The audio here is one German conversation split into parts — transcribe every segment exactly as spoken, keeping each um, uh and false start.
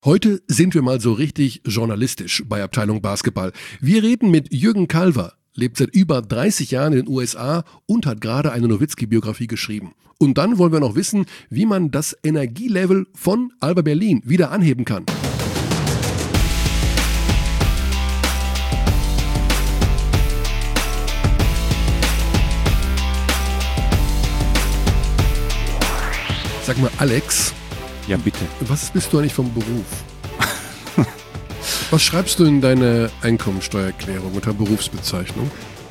Heute sind wir mal so richtig journalistisch bei Abteilung Basketball. Wir reden mit Jürgen Calver, lebt seit über dreißig Jahren in den U S A und hat gerade eine Nowitzki-Biografie geschrieben. Und dann wollen wir noch wissen, wie man das Energielevel von Alba Berlin wieder anheben kann. Sag mal, Alex. Ja, bitte. Was bist du eigentlich vom Beruf? Was schreibst du in deine Einkommensteuererklärung unter Berufsbezeichnung?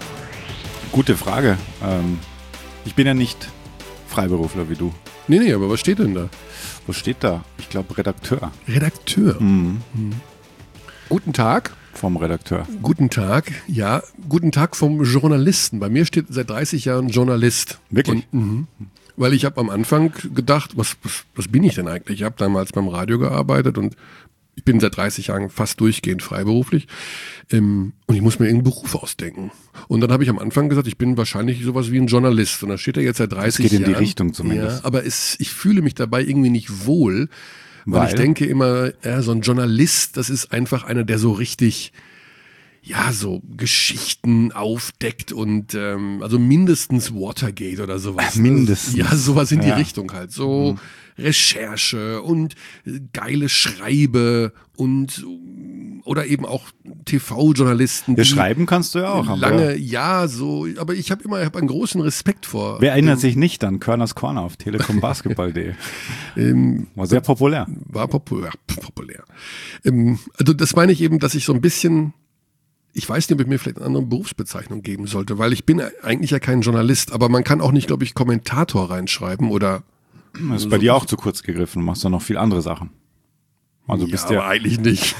Gute Frage. Ähm, ich bin ja nicht Freiberufler wie du. Nee, nee, aber was steht denn da? Was steht da? Ich glaube Redakteur. Redakteur. Mhm. Mhm. Guten Tag. Vom Redakteur. Guten Tag, ja. Guten Tag vom Journalisten. Bei mir steht seit dreißig Jahren Journalist. Wirklich? Und, mhm. Weil ich habe am Anfang gedacht, was, was, was bin ich denn eigentlich? Ich habe damals beim Radio gearbeitet und ich bin seit dreißig Jahren fast durchgehend freiberuflich. Ähm, und ich muss mir irgendeinen Beruf ausdenken. Und dann habe ich am Anfang gesagt, ich bin wahrscheinlich sowas wie ein Journalist. Und da steht er jetzt seit dreißig Jahren. Es geht in die Richtung zumindest. Ja, aber es, ich fühle mich dabei irgendwie nicht wohl, weil, weil ich denke immer, ja, so ein Journalist, das ist einfach einer, der so richtig, ja, so Geschichten aufdeckt und ähm, also mindestens Watergate oder sowas. Mindestens. Ja, sowas in die ja. Richtung halt. So mhm. Recherche und geile Schreibe und oder eben auch T V-Journalisten. Ja, schreiben kannst du ja auch. Lange, ja, so, aber ich habe immer, ich habe einen großen Respekt vor. Wer erinnert sich nicht an Körners Corner auf telekom basketball punkt de? ähm, war sehr populär. War populär. populär. Ähm, also das meine ich eben, dass ich so ein bisschen, ich weiß nicht, ob ich mir vielleicht eine andere Berufsbezeichnung geben sollte, weil ich bin eigentlich ja kein Journalist, aber man kann auch nicht, glaube ich, Kommentator reinschreiben oder. Das ist bei so dir auch zu kurz gegriffen, du machst doch noch viel andere Sachen. Also ja, bist aber eigentlich nicht.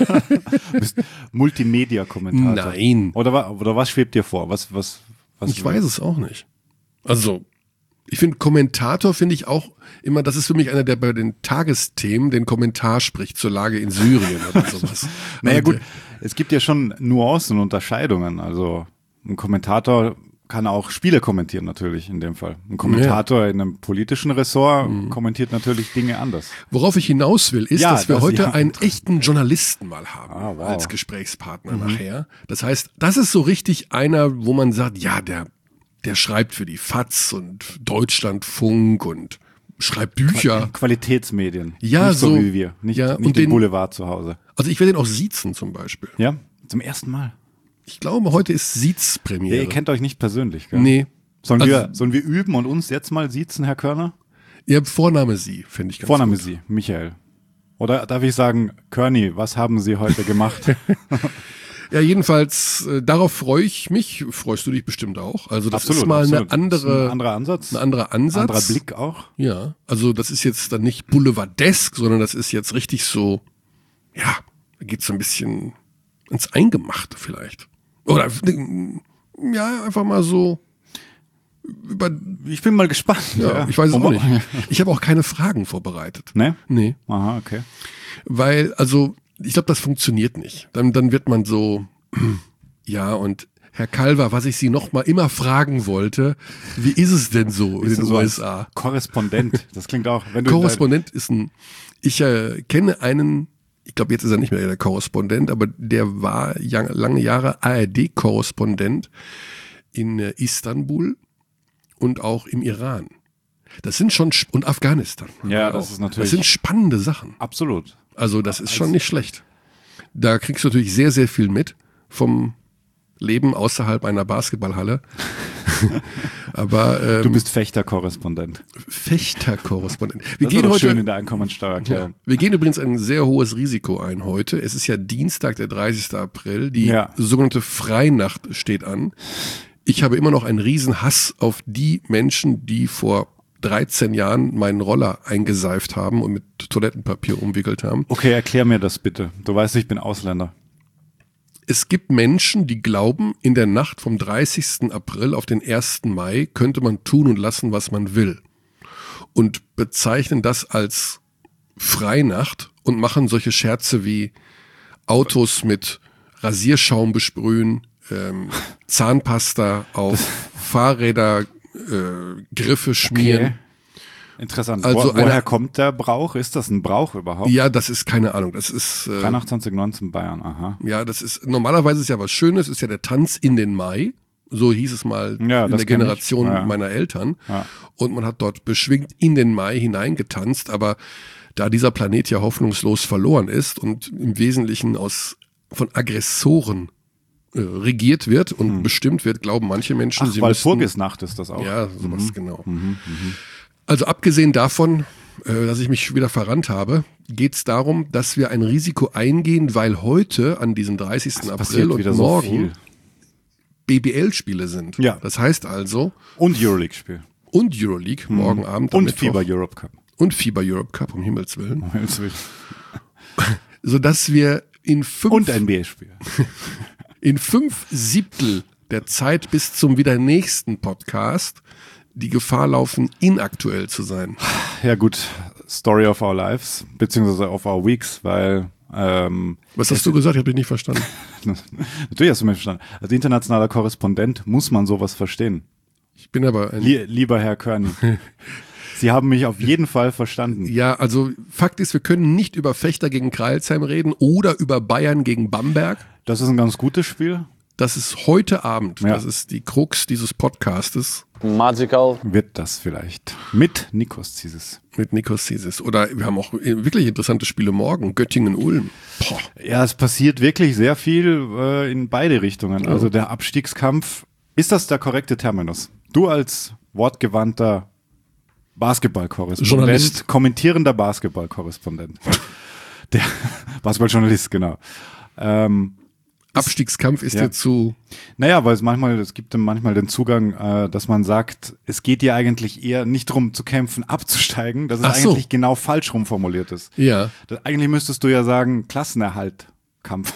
bist Multimedia-Kommentator. Nein. Oder, oder was schwebt dir vor? Was, was, was ich weiß es auch nicht. Also, ich finde Kommentator finde ich auch immer, das ist für mich einer, der bei den Tagesthemen den Kommentar spricht zur Lage in Syrien oder sowas. Naja gut, es gibt ja schon Nuancen und Unterscheidungen. Also ein Kommentator kann auch Spiele kommentieren natürlich in dem Fall. Ein Kommentator ja. in einem politischen Ressort mhm. kommentiert natürlich Dinge anders. Worauf ich hinaus will, ist, ja, dass wir das heute ja. einen echten Journalisten mal haben ah, wow. als Gesprächspartner mhm. nachher. Das heißt, das ist so richtig einer, wo man sagt, ja, der der schreibt für die FAZ und Deutschlandfunk und schreibt Bücher. Qualitätsmedien. Ja, nicht so, so wie wir. Nicht, ja, nicht und den den Boulevard zu Hause. Also ich werde ihn auch siezen zum Beispiel. Ja, zum ersten Mal. Ich glaube, heute ist Siez-Premiere. Ja, ihr kennt euch nicht persönlich, gell? Nee. Sollen, also, wir, sollen wir üben und uns jetzt mal siezen, Herr Körner? Ja, Vorname Sie, finde ich ganz Vorname gut. Sie, Michael. Oder darf ich sagen, Körny, was haben Sie heute gemacht? Ja, jedenfalls, äh, darauf freue ich mich. Freust du dich bestimmt auch? Also das absolut, ist mal absolut. eine andere, ein anderer Ansatz. Ein anderer Ansatz. Ein anderer Blick auch. Ja, also das ist jetzt dann nicht boulevardesk, sondern das ist jetzt richtig so, ja, da geht es so ein bisschen ins Eingemachte vielleicht. Oder, ja, einfach mal so über. Ich bin mal gespannt. Ja, ja. Ich weiß es auch nicht. Ich habe auch keine Fragen vorbereitet. Ne? Nee. Aha, okay. Weil, also, ich glaube, das funktioniert nicht. Dann, dann wird man so, ja, und Herr Calver, was ich Sie noch mal immer fragen wollte, wie ist es denn so in den so U S A? Korrespondent, das klingt auch. Wenn du Korrespondent ist ein, ich äh, kenne einen, ich glaube, jetzt ist er nicht mehr der Korrespondent, aber der war ja, lange Jahre A R D-Korrespondent in äh, Istanbul und auch im Iran. Das sind schon, und Afghanistan. Ja, das ist natürlich. Das sind spannende Sachen. Absolut. Also das ist schon nicht schlecht. Da kriegst du natürlich sehr, sehr viel mit vom Leben außerhalb einer Basketballhalle. Aber ähm, du bist Fechter-Korrespondent. Fechter-Korrespondent. Wir das gehen ist heute schön in der Einkommensteuererklärung. Ja, wir gehen übrigens ein sehr hohes Risiko ein heute. Es ist ja Dienstag, der dreißigsten April. Die ja. sogenannte Freinacht steht an. Ich habe immer noch einen riesen Hass auf die Menschen, die vor dreizehn Jahren meinen Roller eingeseift haben und mit Toilettenpapier umwickelt haben. Okay, erklär mir das bitte. Du weißt, ich bin Ausländer. Es gibt Menschen, die glauben, in der Nacht vom dreißigsten April auf den ersten Mai könnte man tun und lassen, was man will. Und bezeichnen das als Freinacht und machen solche Scherze wie Autos mit Rasierschaum besprühen, ähm, Zahnpasta auf Fahrräder, äh, Griffe schmieren. Okay. Interessant. Also Wo, woher eine, kommt der Brauch? Ist das ein Brauch überhaupt? Ja, das ist keine Ahnung. Das ist äh, dreiundzwanzig neunzehn Bayern, aha. Ja, das ist normalerweise ist ja was Schönes, ist ja der Tanz in den Mai. So hieß es mal ja, in der Generation ja. meiner Eltern. Ja. Und man hat dort beschwingt in den Mai hineingetanzt, aber da dieser Planet ja hoffnungslos verloren ist und im Wesentlichen aus von Aggressoren äh, regiert wird und hm. bestimmt wird, glauben manche Menschen, Ach, sie weil müssten... Walpurgisnacht ist das auch. Ja, sowas mhm. genau. Mhm, mhm. Also abgesehen davon, äh, dass ich mich wieder verrannt habe, geht es darum, dass wir ein Risiko eingehen, weil heute an diesem dreißigsten April und morgen so B B L-Spiele sind. Ja. Das heißt also... Und Euroleague-Spiel. Und Euroleague, mhm. morgen Abend. Und FIBA Europe Cup. Und FIBA Europe Cup, um Himmels Willen. Um Himmels Willen. Sodass wir in fünf... Und N B A-Spiel. in fünf Siebtel der Zeit bis zum wieder nächsten Podcast die Gefahr laufen, inaktuell zu sein. Ja gut, Story of our lives, beziehungsweise of our weeks, weil... Ähm, Was hast du gesagt? Ich habe dich nicht verstanden. Natürlich hast du mich verstanden. Als internationaler Korrespondent muss man sowas verstehen. Ich bin aber... Ein Lie- lieber Herr Körny, Sie haben mich auf jeden Fall verstanden. Ja, also Fakt ist, wir können nicht über Fechter gegen Crailsheim reden oder über Bayern gegen Bamberg. Das ist ein ganz gutes Spiel. Das ist heute Abend. Ja. Das ist die Krux dieses Podcastes. Magical. Wird das vielleicht. Mit Nikos Zisis. Mit Nikos Zisis. Oder wir haben auch wirklich interessante Spiele morgen. Göttingen-Ulm. Boah. Ja, es passiert wirklich sehr viel äh, in beide Richtungen. Also der Abstiegskampf. Ist das der korrekte Terminus? Du als wortgewandter Basketballkorrespondent, Journalist. kommentierender Basketballkorrespondent. Der Basketballjournalist, genau. Ähm, Abstiegskampf ist ja. ja zu... Naja, weil es manchmal, es gibt manchmal den Zugang, äh, dass man sagt, es geht dir eigentlich eher nicht darum zu kämpfen, abzusteigen, dass es Ach so. eigentlich genau falsch rum formuliert ist. Ja, Das, eigentlich müsstest du ja sagen, Klassenerhalt-Kampf.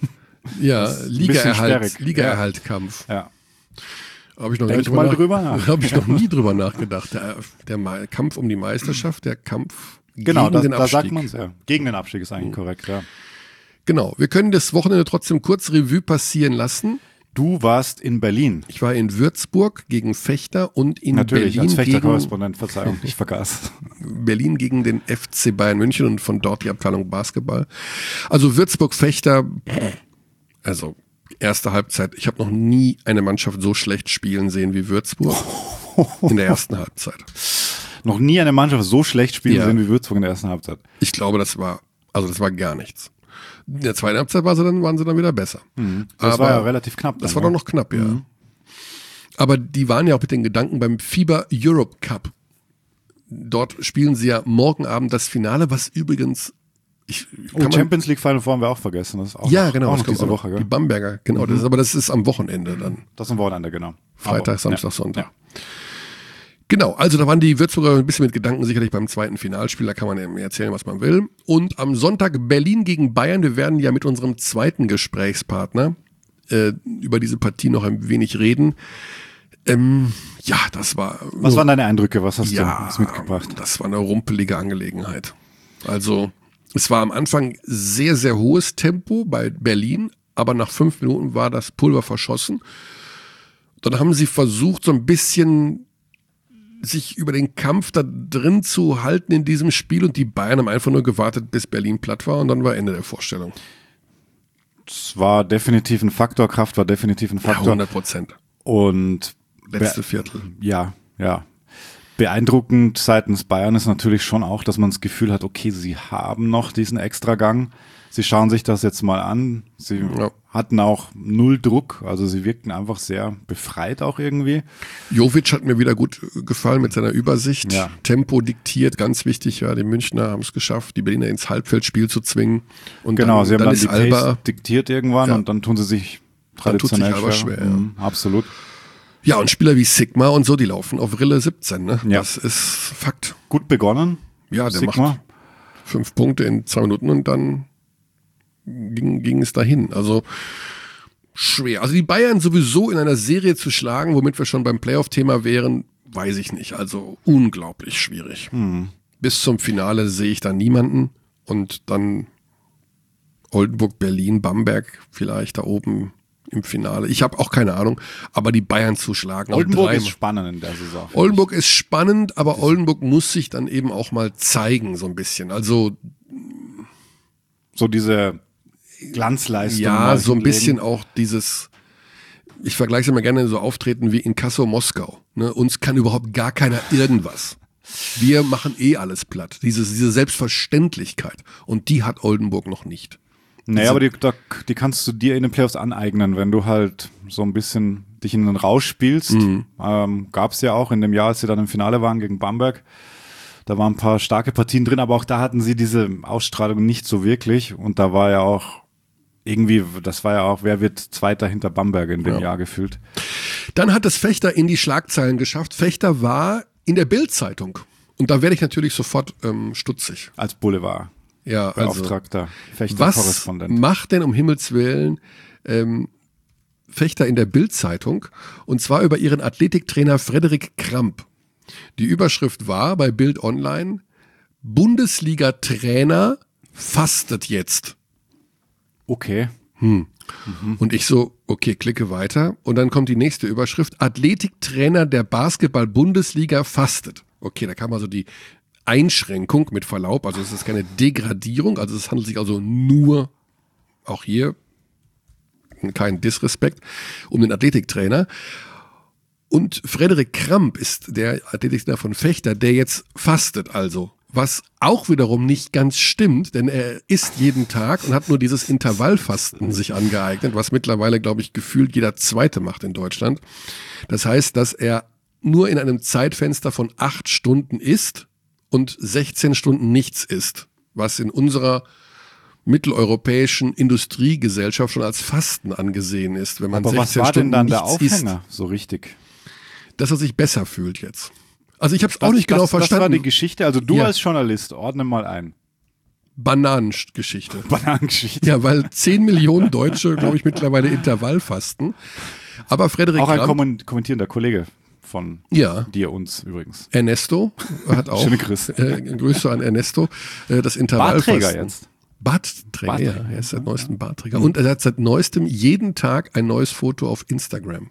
ja, Das ist ein Ligaerhalt, bisschen sperrig. Ligaerhalt-Kampf. Ja. Habe ich noch Denk nicht mal nach- drüber nach. Habe ich noch nie drüber nachgedacht. Der, der Ma- Kampf um die Meisterschaft, der Kampf Genau, gegen das, den da Abstieg. sagt man es ja. Gegen den Abstieg ist eigentlich korrekt, ja. Genau, wir können das Wochenende trotzdem kurz Revue passieren lassen. Du warst in Berlin. Ich war in Würzburg gegen Fechter und in Natürlich, Berlin als gegen, Fechter-Korrespondent, Verzeihung, ich vergaß. Berlin gegen den F C Bayern München und von dort die Abteilung Basketball. Also Würzburg-Fechter, also erste Halbzeit. Ich habe noch nie eine Mannschaft so schlecht spielen sehen wie Würzburg in der ersten Halbzeit. Noch nie eine Mannschaft so schlecht spielen Ja. sehen wie Würzburg in der ersten Halbzeit. Ich glaube, das war, also das war gar nichts. In der zweiten Halbzeit war sie dann, waren sie dann wieder besser. Das Aber war ja relativ knapp. Das dann, war ne? doch noch knapp, ja. Aber die waren ja auch mit den Gedanken beim FIBA Europe Cup. Dort spielen sie ja morgen Abend das Finale, was übrigens ich, Oh, kann man, Champions League Final Four haben wir auch vergessen. Das ist auch ja, noch, genau, auch das noch kommt diese auch noch. Woche, Die gell? Bamberger, genau. Das ist, aber das ist am Wochenende dann. Das ist am Wochenende, genau. Freitag, Aber, Samstag, ja. Sonntag. Ja. Genau, also da waren die Würzburger ein bisschen mit Gedanken sicherlich beim zweiten Finalspiel, da kann man ja erzählen, was man will. Und am Sonntag Berlin gegen Bayern, wir werden ja mit unserem zweiten Gesprächspartner äh, über diese Partie noch ein wenig reden. Ähm, ja, das war... Was waren deine Eindrücke? Was hast ja, du uns mitgebracht? Das war eine rumpelige Angelegenheit. Also es war am Anfang sehr, sehr hohes Tempo bei Berlin, aber nach fünf Minuten war das Pulver verschossen. Dann haben sie versucht, so ein bisschen sich über den Kampf da drin zu halten in diesem Spiel und die Bayern haben einfach nur gewartet, bis Berlin platt war und dann war Ende der Vorstellung. Es war definitiv ein Faktor, Kraft war definitiv ein Ja, Faktor. hundert Prozent. Und Letzte be- Viertel. ja, ja. Beeindruckend seitens Bayern ist natürlich schon auch, dass man das Gefühl hat, okay, sie haben noch diesen Extragang. Sie schauen sich das jetzt mal an. Sie Ja. hatten auch null Druck, also sie wirkten einfach sehr befreit auch irgendwie. Jovic hat mir wieder gut gefallen mit seiner Übersicht. Ja. Tempo diktiert, ganz wichtig. Ja, die Münchner haben es geschafft, die Berliner ins Halbfeldspiel zu zwingen. Und Genau, dann, sie haben dann dann ist die Alba, Pace diktiert irgendwann Ja. und dann tun sie sich Dann tut sich traditionell Alba schwer, ja. Mhm, absolut. ja, und Spieler wie Sigma und so, die laufen auf Rille siebzehn. Ne? Ja. Das ist Fakt. Gut begonnen. Ja, der Sigma. macht fünf Punkte in zwei Minuten und dann ging, ging es dahin. Also schwer. Also die Bayern sowieso in einer Serie zu schlagen, womit wir schon beim Playoff-Thema wären, weiß ich nicht. Also unglaublich schwierig. Hm. Bis zum Finale sehe ich da niemanden und dann Oldenburg, Berlin, Bamberg vielleicht da oben im Finale. Ich habe auch keine Ahnung, aber die Bayern zu schlagen. Oldenburg ist spannend in der Saison. Oldenburg ist spannend, aber Oldenburg muss sich dann eben auch mal zeigen, so ein bisschen. Also so diese Glanzleistung. Ja, so ein bisschen auch dieses, ich vergleiche es immer gerne, so Auftreten wie Inkasso Moskau. Ne? Uns kann überhaupt gar keiner irgendwas. Wir machen eh alles platt. Diese, diese Selbstverständlichkeit. Und die hat Oldenburg noch nicht. Naja, aber die, die kannst du dir in den Playoffs aneignen, wenn du halt so ein bisschen dich in den Rausch spielst. Mhm. Ähm, gab es ja auch in dem Jahr, als sie dann im Finale waren gegen Bamberg. Da waren ein paar starke Partien drin, aber auch da hatten sie diese Ausstrahlung nicht so wirklich. Und da war ja auch irgendwie, das war ja auch, wer wird Zweiter hinter Bamberg in dem ja. Jahr gefühlt. Dann hat es Fechter in die Schlagzeilen geschafft. Fechter war in der Bild-Zeitung. Und da werde ich natürlich sofort ähm, stutzig. Als Boulevard. Ja, also, Beauftragter Fechter-Korrespondent. Was macht denn um Himmels Willen ähm, Fechter in der Bild-Zeitung? Und zwar über ihren Athletiktrainer Frederik Kramp. Die Überschrift war bei Bild Online: Bundesliga-Trainer fastet jetzt. Okay. Hm. Mhm. Und ich so, okay, klicke weiter. Und dann kommt die nächste Überschrift: Athletiktrainer der Basketball-Bundesliga fastet. Okay, da kam also die Einschränkung mit Verlaub. Also es ist keine Degradierung. Also es handelt sich also nur, auch hier, kein Disrespekt, um den Athletiktrainer. Und Frederik Kramp ist der Athletiktrainer von Fechter, der jetzt fastet also. Was auch wiederum nicht ganz stimmt, denn er isst jeden Tag und hat nur dieses Intervallfasten sich angeeignet, was mittlerweile, glaube ich, gefühlt jeder Zweite macht in Deutschland. Das heißt, dass er nur in einem Zeitfenster von acht Stunden isst und sechzehn Stunden nichts isst, was in unserer mitteleuropäischen Industriegesellschaft schon als Fasten angesehen ist. Wenn man Aber sechzehn was war Stunden denn dann der nichts Aufhänger isst, so richtig? dass er sich besser fühlt jetzt. Also ich habe es auch Das- nicht genau das, verstanden. Das war die Geschichte. Also du Ja. als Journalist, ordne mal ein. Bananengeschichte. Bananengeschichte. Ja, weil zehn Millionen Deutsche, glaube ich, mittlerweile Intervallfasten. Aber Frederik Auch ein Kramp, kommen- kommentierender Kollege von ja, dir, uns übrigens. Ernesto hat auch, Schöne Grüße. äh, Grüße an Ernesto, äh, das Intervallfasten. Bartträger jetzt. Bartträger, ja, Bartträger. er ist seit neuestem Bartträger. Und er hat seit neuestem jeden Tag ein neues Foto auf Instagram.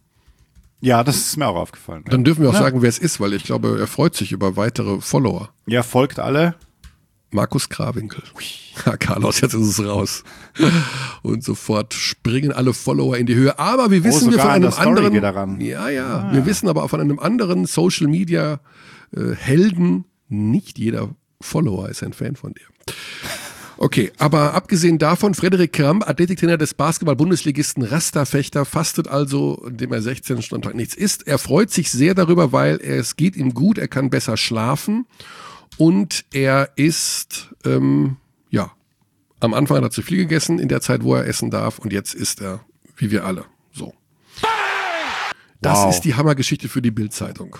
Ja, das ist mir auch aufgefallen. Dann dürfen wir auch Ja. sagen, wer es ist, weil ich glaube, er freut sich über weitere Follower. Ja, folgt alle. Markus Krawinkel. Ja, Carlos, jetzt ist es raus. Und sofort springen alle Follower in die Höhe. Aber wir wissen wir sogar von an einem der Story anderen. geht er ran. Ja, ja. Wir wissen aber auch von einem anderen Social Media äh, Helden. Nicht jeder Follower ist ein Fan von dir. Okay, aber abgesehen davon, Frederik Kramp, Athletiktrainer des Basketball-Bundesligisten Rasterfechter, fastet also, indem er sechzehn Stunden am Tag nichts isst. Er freut sich sehr darüber, weil er, es geht ihm gut, er kann besser schlafen und er ist, ähm, ja, am Anfang hat er zu viel gegessen, in der Zeit, wo er essen darf, und jetzt isst er, wie wir alle, so. Das Wow. ist die Hammergeschichte für die Bild-Zeitung.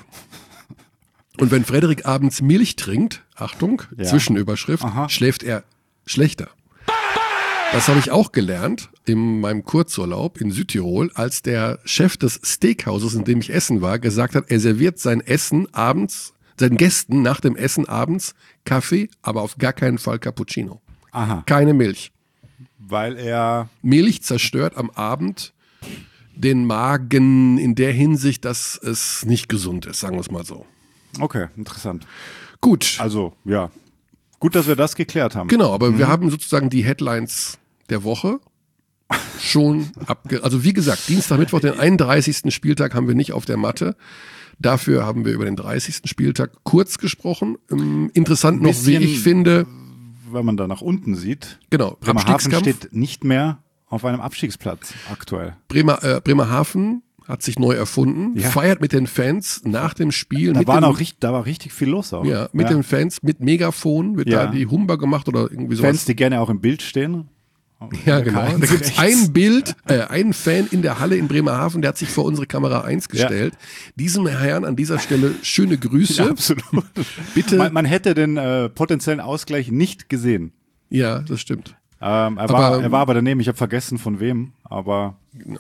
Und wenn Frederik abends Milch trinkt, Achtung, Ja. Zwischenüberschrift, Aha. schläft er schlechter. Das habe ich auch gelernt in meinem Kurzurlaub in Südtirol, als der Chef des Steakhauses, in dem ich essen war, gesagt hat, er serviert sein Essen abends, seinen Gästen nach dem Essen abends Kaffee, aber auf gar keinen Fall Cappuccino. Aha. Keine Milch. Weil er. Milch zerstört am Abend den Magen in der Hinsicht, dass es nicht gesund ist, sagen wir es mal so. Okay, interessant. Gut. Also, ja. Gut, dass wir das geklärt haben. Genau, aber wir haben sozusagen die Headlines der Woche schon abge... Also wie gesagt, Dienstag, Mittwoch, den einunddreißigsten Spieltag haben wir nicht auf der Matte. Dafür haben wir über den dreißigsten Spieltag kurz gesprochen. Ähm, interessant noch, wie Bisschen- ich finde, Wenn man da nach unten sieht, genau, Bremerhaven Abstiegskampf. steht nicht mehr auf einem Abstiegsplatz aktuell. Bremer, äh, Bremerhaven hat sich neu erfunden, Ja. feiert mit den Fans nach dem Spiel. Da, mit waren den, auch richtig, da war richtig viel los auch. ja, mit den Fans, mit Megafon wird Ja. da die Humba gemacht oder irgendwie sowas. Fans, die gerne auch im Bild stehen. Ja, Der genau. K Da eins gibt es rechts. ein Bild, äh, einen Fan in der Halle in Bremerhaven, der hat sich vor unsere Kamera eins gestellt. Diesem Herrn an dieser Stelle schöne Grüße. Ja, absolut. Bitte. Man, man hätte den äh, potenziellen Ausgleich nicht gesehen. Ja, das stimmt. Ähm, er, Aber, war, er war aber daneben, ich habe vergessen von wem, aber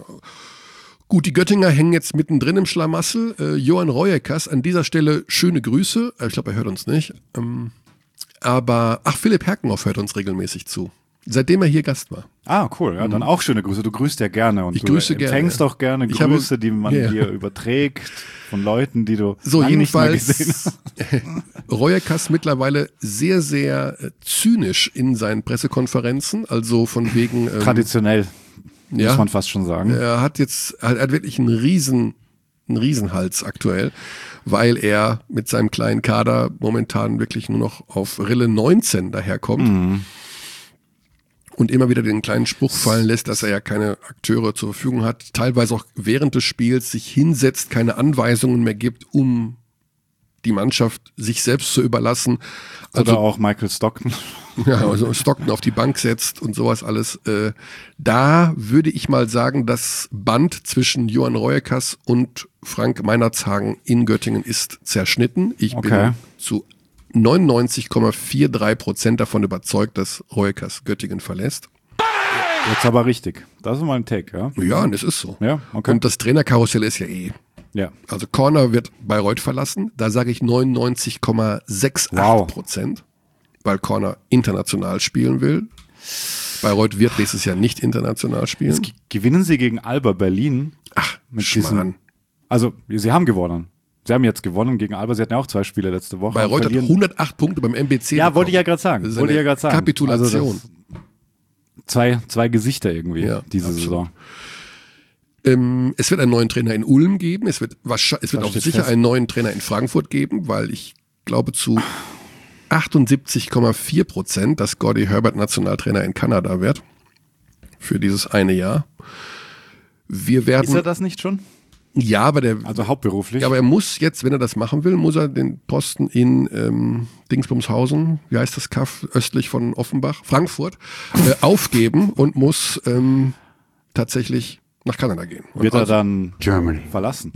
Gut, die Göttinger hängen jetzt mittendrin im Schlamassel. Äh, Johann Reueckers, an dieser Stelle schöne Grüße. Äh, ich glaube, er hört uns nicht. Ähm, aber, ach, Philipp Herkenhoff hört uns regelmäßig zu. Seitdem er hier Gast war. Ah, cool. Ja, dann auch schöne Grüße. Du grüßt ja gerne und ich du grüße empfängst gerne. auch gerne Ich Grüße, habe, die man yeah. dir überträgt von Leuten, die du so lange nicht mehr gesehen jedenfalls hast. Royakas mittlerweile sehr, sehr äh, zynisch in seinen Pressekonferenzen, also von wegen ähm, Traditionell, ja, muss man fast schon sagen. Er hat jetzt, er hat wirklich einen riesen, einen Riesenhals aktuell, weil er mit seinem kleinen Kader momentan wirklich nur noch auf Rille neunzehn daherkommt. Mhm. Und immer wieder den kleinen Spruch fallen lässt, dass er ja keine Akteure zur Verfügung hat, teilweise auch während des Spiels sich hinsetzt, keine Anweisungen mehr gibt, um die Mannschaft sich selbst zu überlassen. Also, Oder auch Michael Stockton. Ja, also Stockton auf die Bank setzt und sowas alles. Äh, da würde ich mal sagen, das Band zwischen Johan Royakas und Frank Meinertzhagen in Göttingen ist zerschnitten. Ich Okay. bin zu neunundneunzig Komma dreiundvierzig Prozent davon überzeugt, dass Royakas Göttingen verlässt. Jetzt aber richtig. Das ist mal ein Take, ja? Ja, und es ist so. Ja, okay. Und das Trainerkarussell ist ja eh. Ja. Also Corner wird Bayreuth verlassen. Da sage ich neunundneunzig Komma achtundsechzig Prozent, weil Corner international spielen will. Bayreuth wird nächstes Jahr nicht international spielen. Jetzt gewinnen sie gegen Alba Berlin. Ach, mit Schmarrn. diesem, also, sie haben gewonnen. Sie haben jetzt gewonnen gegen Alba. Sie hatten ja auch zwei Spiele letzte Woche. Bayreuth hat hundertacht Punkte beim M B C Ja, bekommen. wollte ich ja gerade sagen. Das ist wollte ich ja eine gerade sagen. Kapitulation. Also zwei, zwei Gesichter irgendwie, Ja, diese absolut. Saison. Ähm, es wird einen neuen Trainer in Ulm geben. Es wird, wahrscheinlich, es wird Das auch steht sicher fest. einen neuen Trainer in Frankfurt geben, weil ich glaube zu achtundsiebzig Komma vier Prozent, dass Gordy Herbert Nationaltrainer in Kanada wird. Für dieses eine Jahr. Wir werden. Ist er das nicht schon? Ja, aber der. Also hauptberuflich? Ja, aber er muss jetzt, wenn er das machen will, muss er den Posten in ähm, Dingsbumshausen, wie heißt das Kaff, östlich von Offenbach, Frankfurt, äh, aufgeben und muss ähm, tatsächlich nach Kanada gehen. Und Wird er also, dann Germany. verlassen?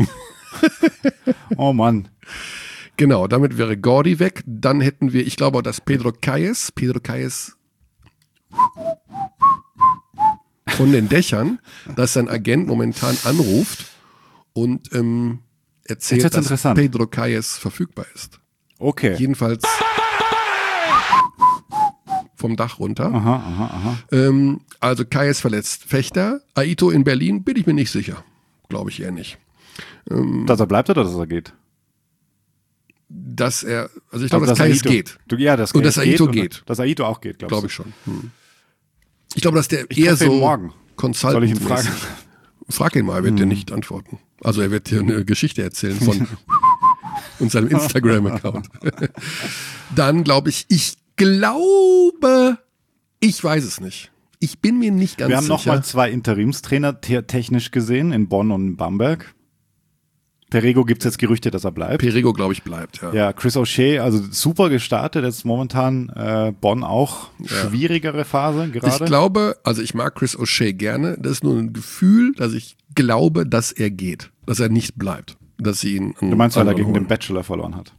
Oh Mann. Genau, damit wäre Gordy weg. Dann hätten wir, ich glaube auch, dass Pedro Calles, Pedro Calles von den Dächern, dass sein Agent momentan anruft und ähm, erzählt, Jetzt wird's dass interessant. Pedro Calles verfügbar ist. Okay. Jedenfalls vom Dach runter. Aha, aha, aha. Ähm, also Calles verletzt Fechter. Aito in Berlin bin ich mir nicht sicher. Glaube ich eher nicht. Dass er bleibt oder dass er geht? Dass er, also ich glaube, Also, dass Calles Aito- geht. Du, ja, dass Und Calles dass Aito und geht. Dass Aito auch geht, glaubst Glaube du? ich schon. Hm. Ich glaube, dass der Ich eher treffe ihn so morgen. Consultant Soll ich ihn fragen? mäßig- Frag ihn mal, er wird dir nicht antworten. Also er wird dir eine Geschichte erzählen von und seinem Instagram-Account. Dann glaube ich, ich glaube, ich weiß es nicht. Ich bin mir nicht ganz Wir haben sicher. noch mal zwei Interimstrainer te technisch gesehen in Bonn und in Bamberg. Perego gibt es jetzt Gerüchte, dass er bleibt. Perego, glaube ich, bleibt. Ja. Ja, Chris O'Shea, also super gestartet, jetzt momentan äh, Bonn auch schwierigere Phase gerade. Ich glaube, also ich mag Chris O'Shea gerne. Das ist nur ein Gefühl, dass ich glaube, dass er geht, dass er nicht bleibt, dass sie ihn. Du meinst, weil er gegen den holen. Bachelor verloren hat?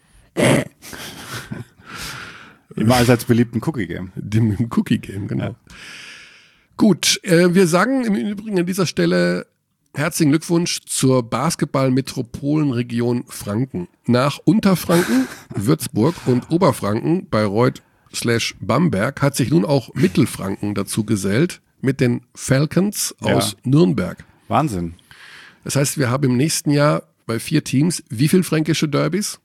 Immer allseits beliebten Cookie-Game. Dem Cookie Game, genau. Ja. Gut, äh, wir sagen im Übrigen an dieser Stelle herzlichen Glückwunsch zur Basketball-Metropolenregion Franken. Nach Unterfranken, Würzburg und Oberfranken, Bayreuth slash Bamberg, hat sich nun auch Mittelfranken dazu gesellt mit den Falcons aus Ja. Nürnberg. Wahnsinn. Das heißt, wir haben im nächsten Jahr bei vier Teams wie viel fränkische Derbys?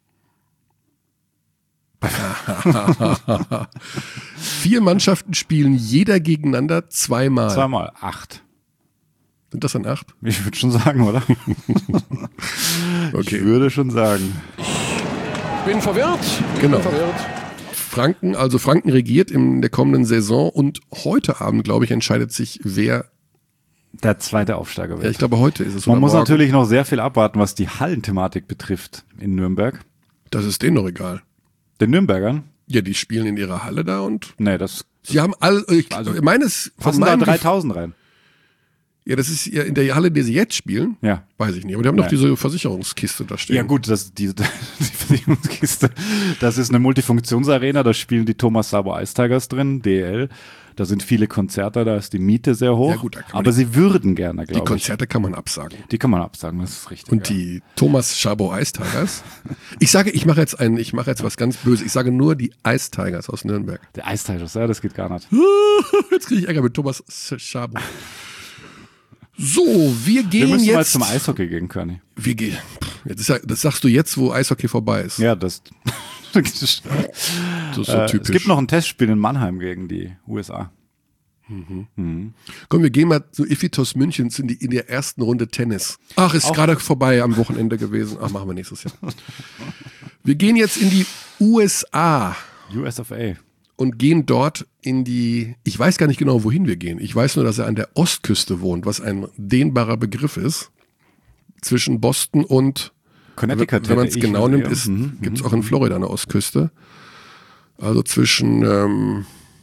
Vier Mannschaften spielen jeder gegeneinander zweimal. Zweimal acht. Sind das dann acht? Ich würde schon sagen, oder? Okay. Ich würde schon sagen. Bin verwirrt. Genau. Bin verwirrt. Franken, also Franken regiert in der kommenden Saison und heute Abend, glaube ich, entscheidet sich, wer. Der zweite Aufsteiger wird. Ja, ich glaube, heute ist es. Man oder muss morgen. natürlich noch sehr viel abwarten, was die Hallenthematik betrifft in Nürnberg. Das ist denen doch egal. Den Nürnbergern? Ja, die spielen in ihrer Halle da und Nee, das sie haben all, ich, Also, meines, von passen da meinem Gef- dreitausend rein. Ja, das ist ja in der Halle, in der sie jetzt spielen. Ja. Weiß ich nicht. Aber die haben noch Ja. diese Versicherungskiste da stehen. Ja gut, das, die, die Versicherungskiste, das ist eine Multifunktionsarena, da spielen die Thomas Sabo Ice Tigers drin, D E L. Da sind viele Konzerte, da ist die Miete sehr hoch. Ja, gut, da kann man aber die- sie würden gerne, Die glaube ich. Konzerte kann man absagen. Die kann man absagen, das ist richtig. Und ja. die Thomas Chabot Ice Tigers. Ich sage, ich mache jetzt ein, ich mache jetzt was ganz Böses. Ich sage nur die Ice Tigers aus Nürnberg. Der Eistigers, ja, das geht gar nicht. Jetzt kriege ich Ärger mit Thomas Chabot. So, wir Wir gehen müssen mal jetzt. zum Eishockey gehen, Körny. Wir gehen. Jetzt ist ja, das sagst du jetzt, wo Eishockey vorbei ist. Ja, das. Das ist so äh, typisch. es gibt noch ein Testspiel in Mannheim gegen die U S A. Komm, wir gehen mal zu Iphitos München in, die, in der ersten Runde Tennis. Ach, ist gerade vorbei am Wochenende gewesen. Ach, machen wir nächstes Jahr. Wir gehen jetzt in die U S A U S of A. und gehen dort in die, ich weiß gar nicht genau, wohin wir gehen. Ich weiß nur, dass er an der Ostküste wohnt, was ein dehnbarer Begriff ist. Zwischen Boston und, Connecticut. wenn man hätte es ich genau also nimmt, eher. ist, Mhm. gibt es auch in Florida eine Ostküste. Also zwischen, ähm,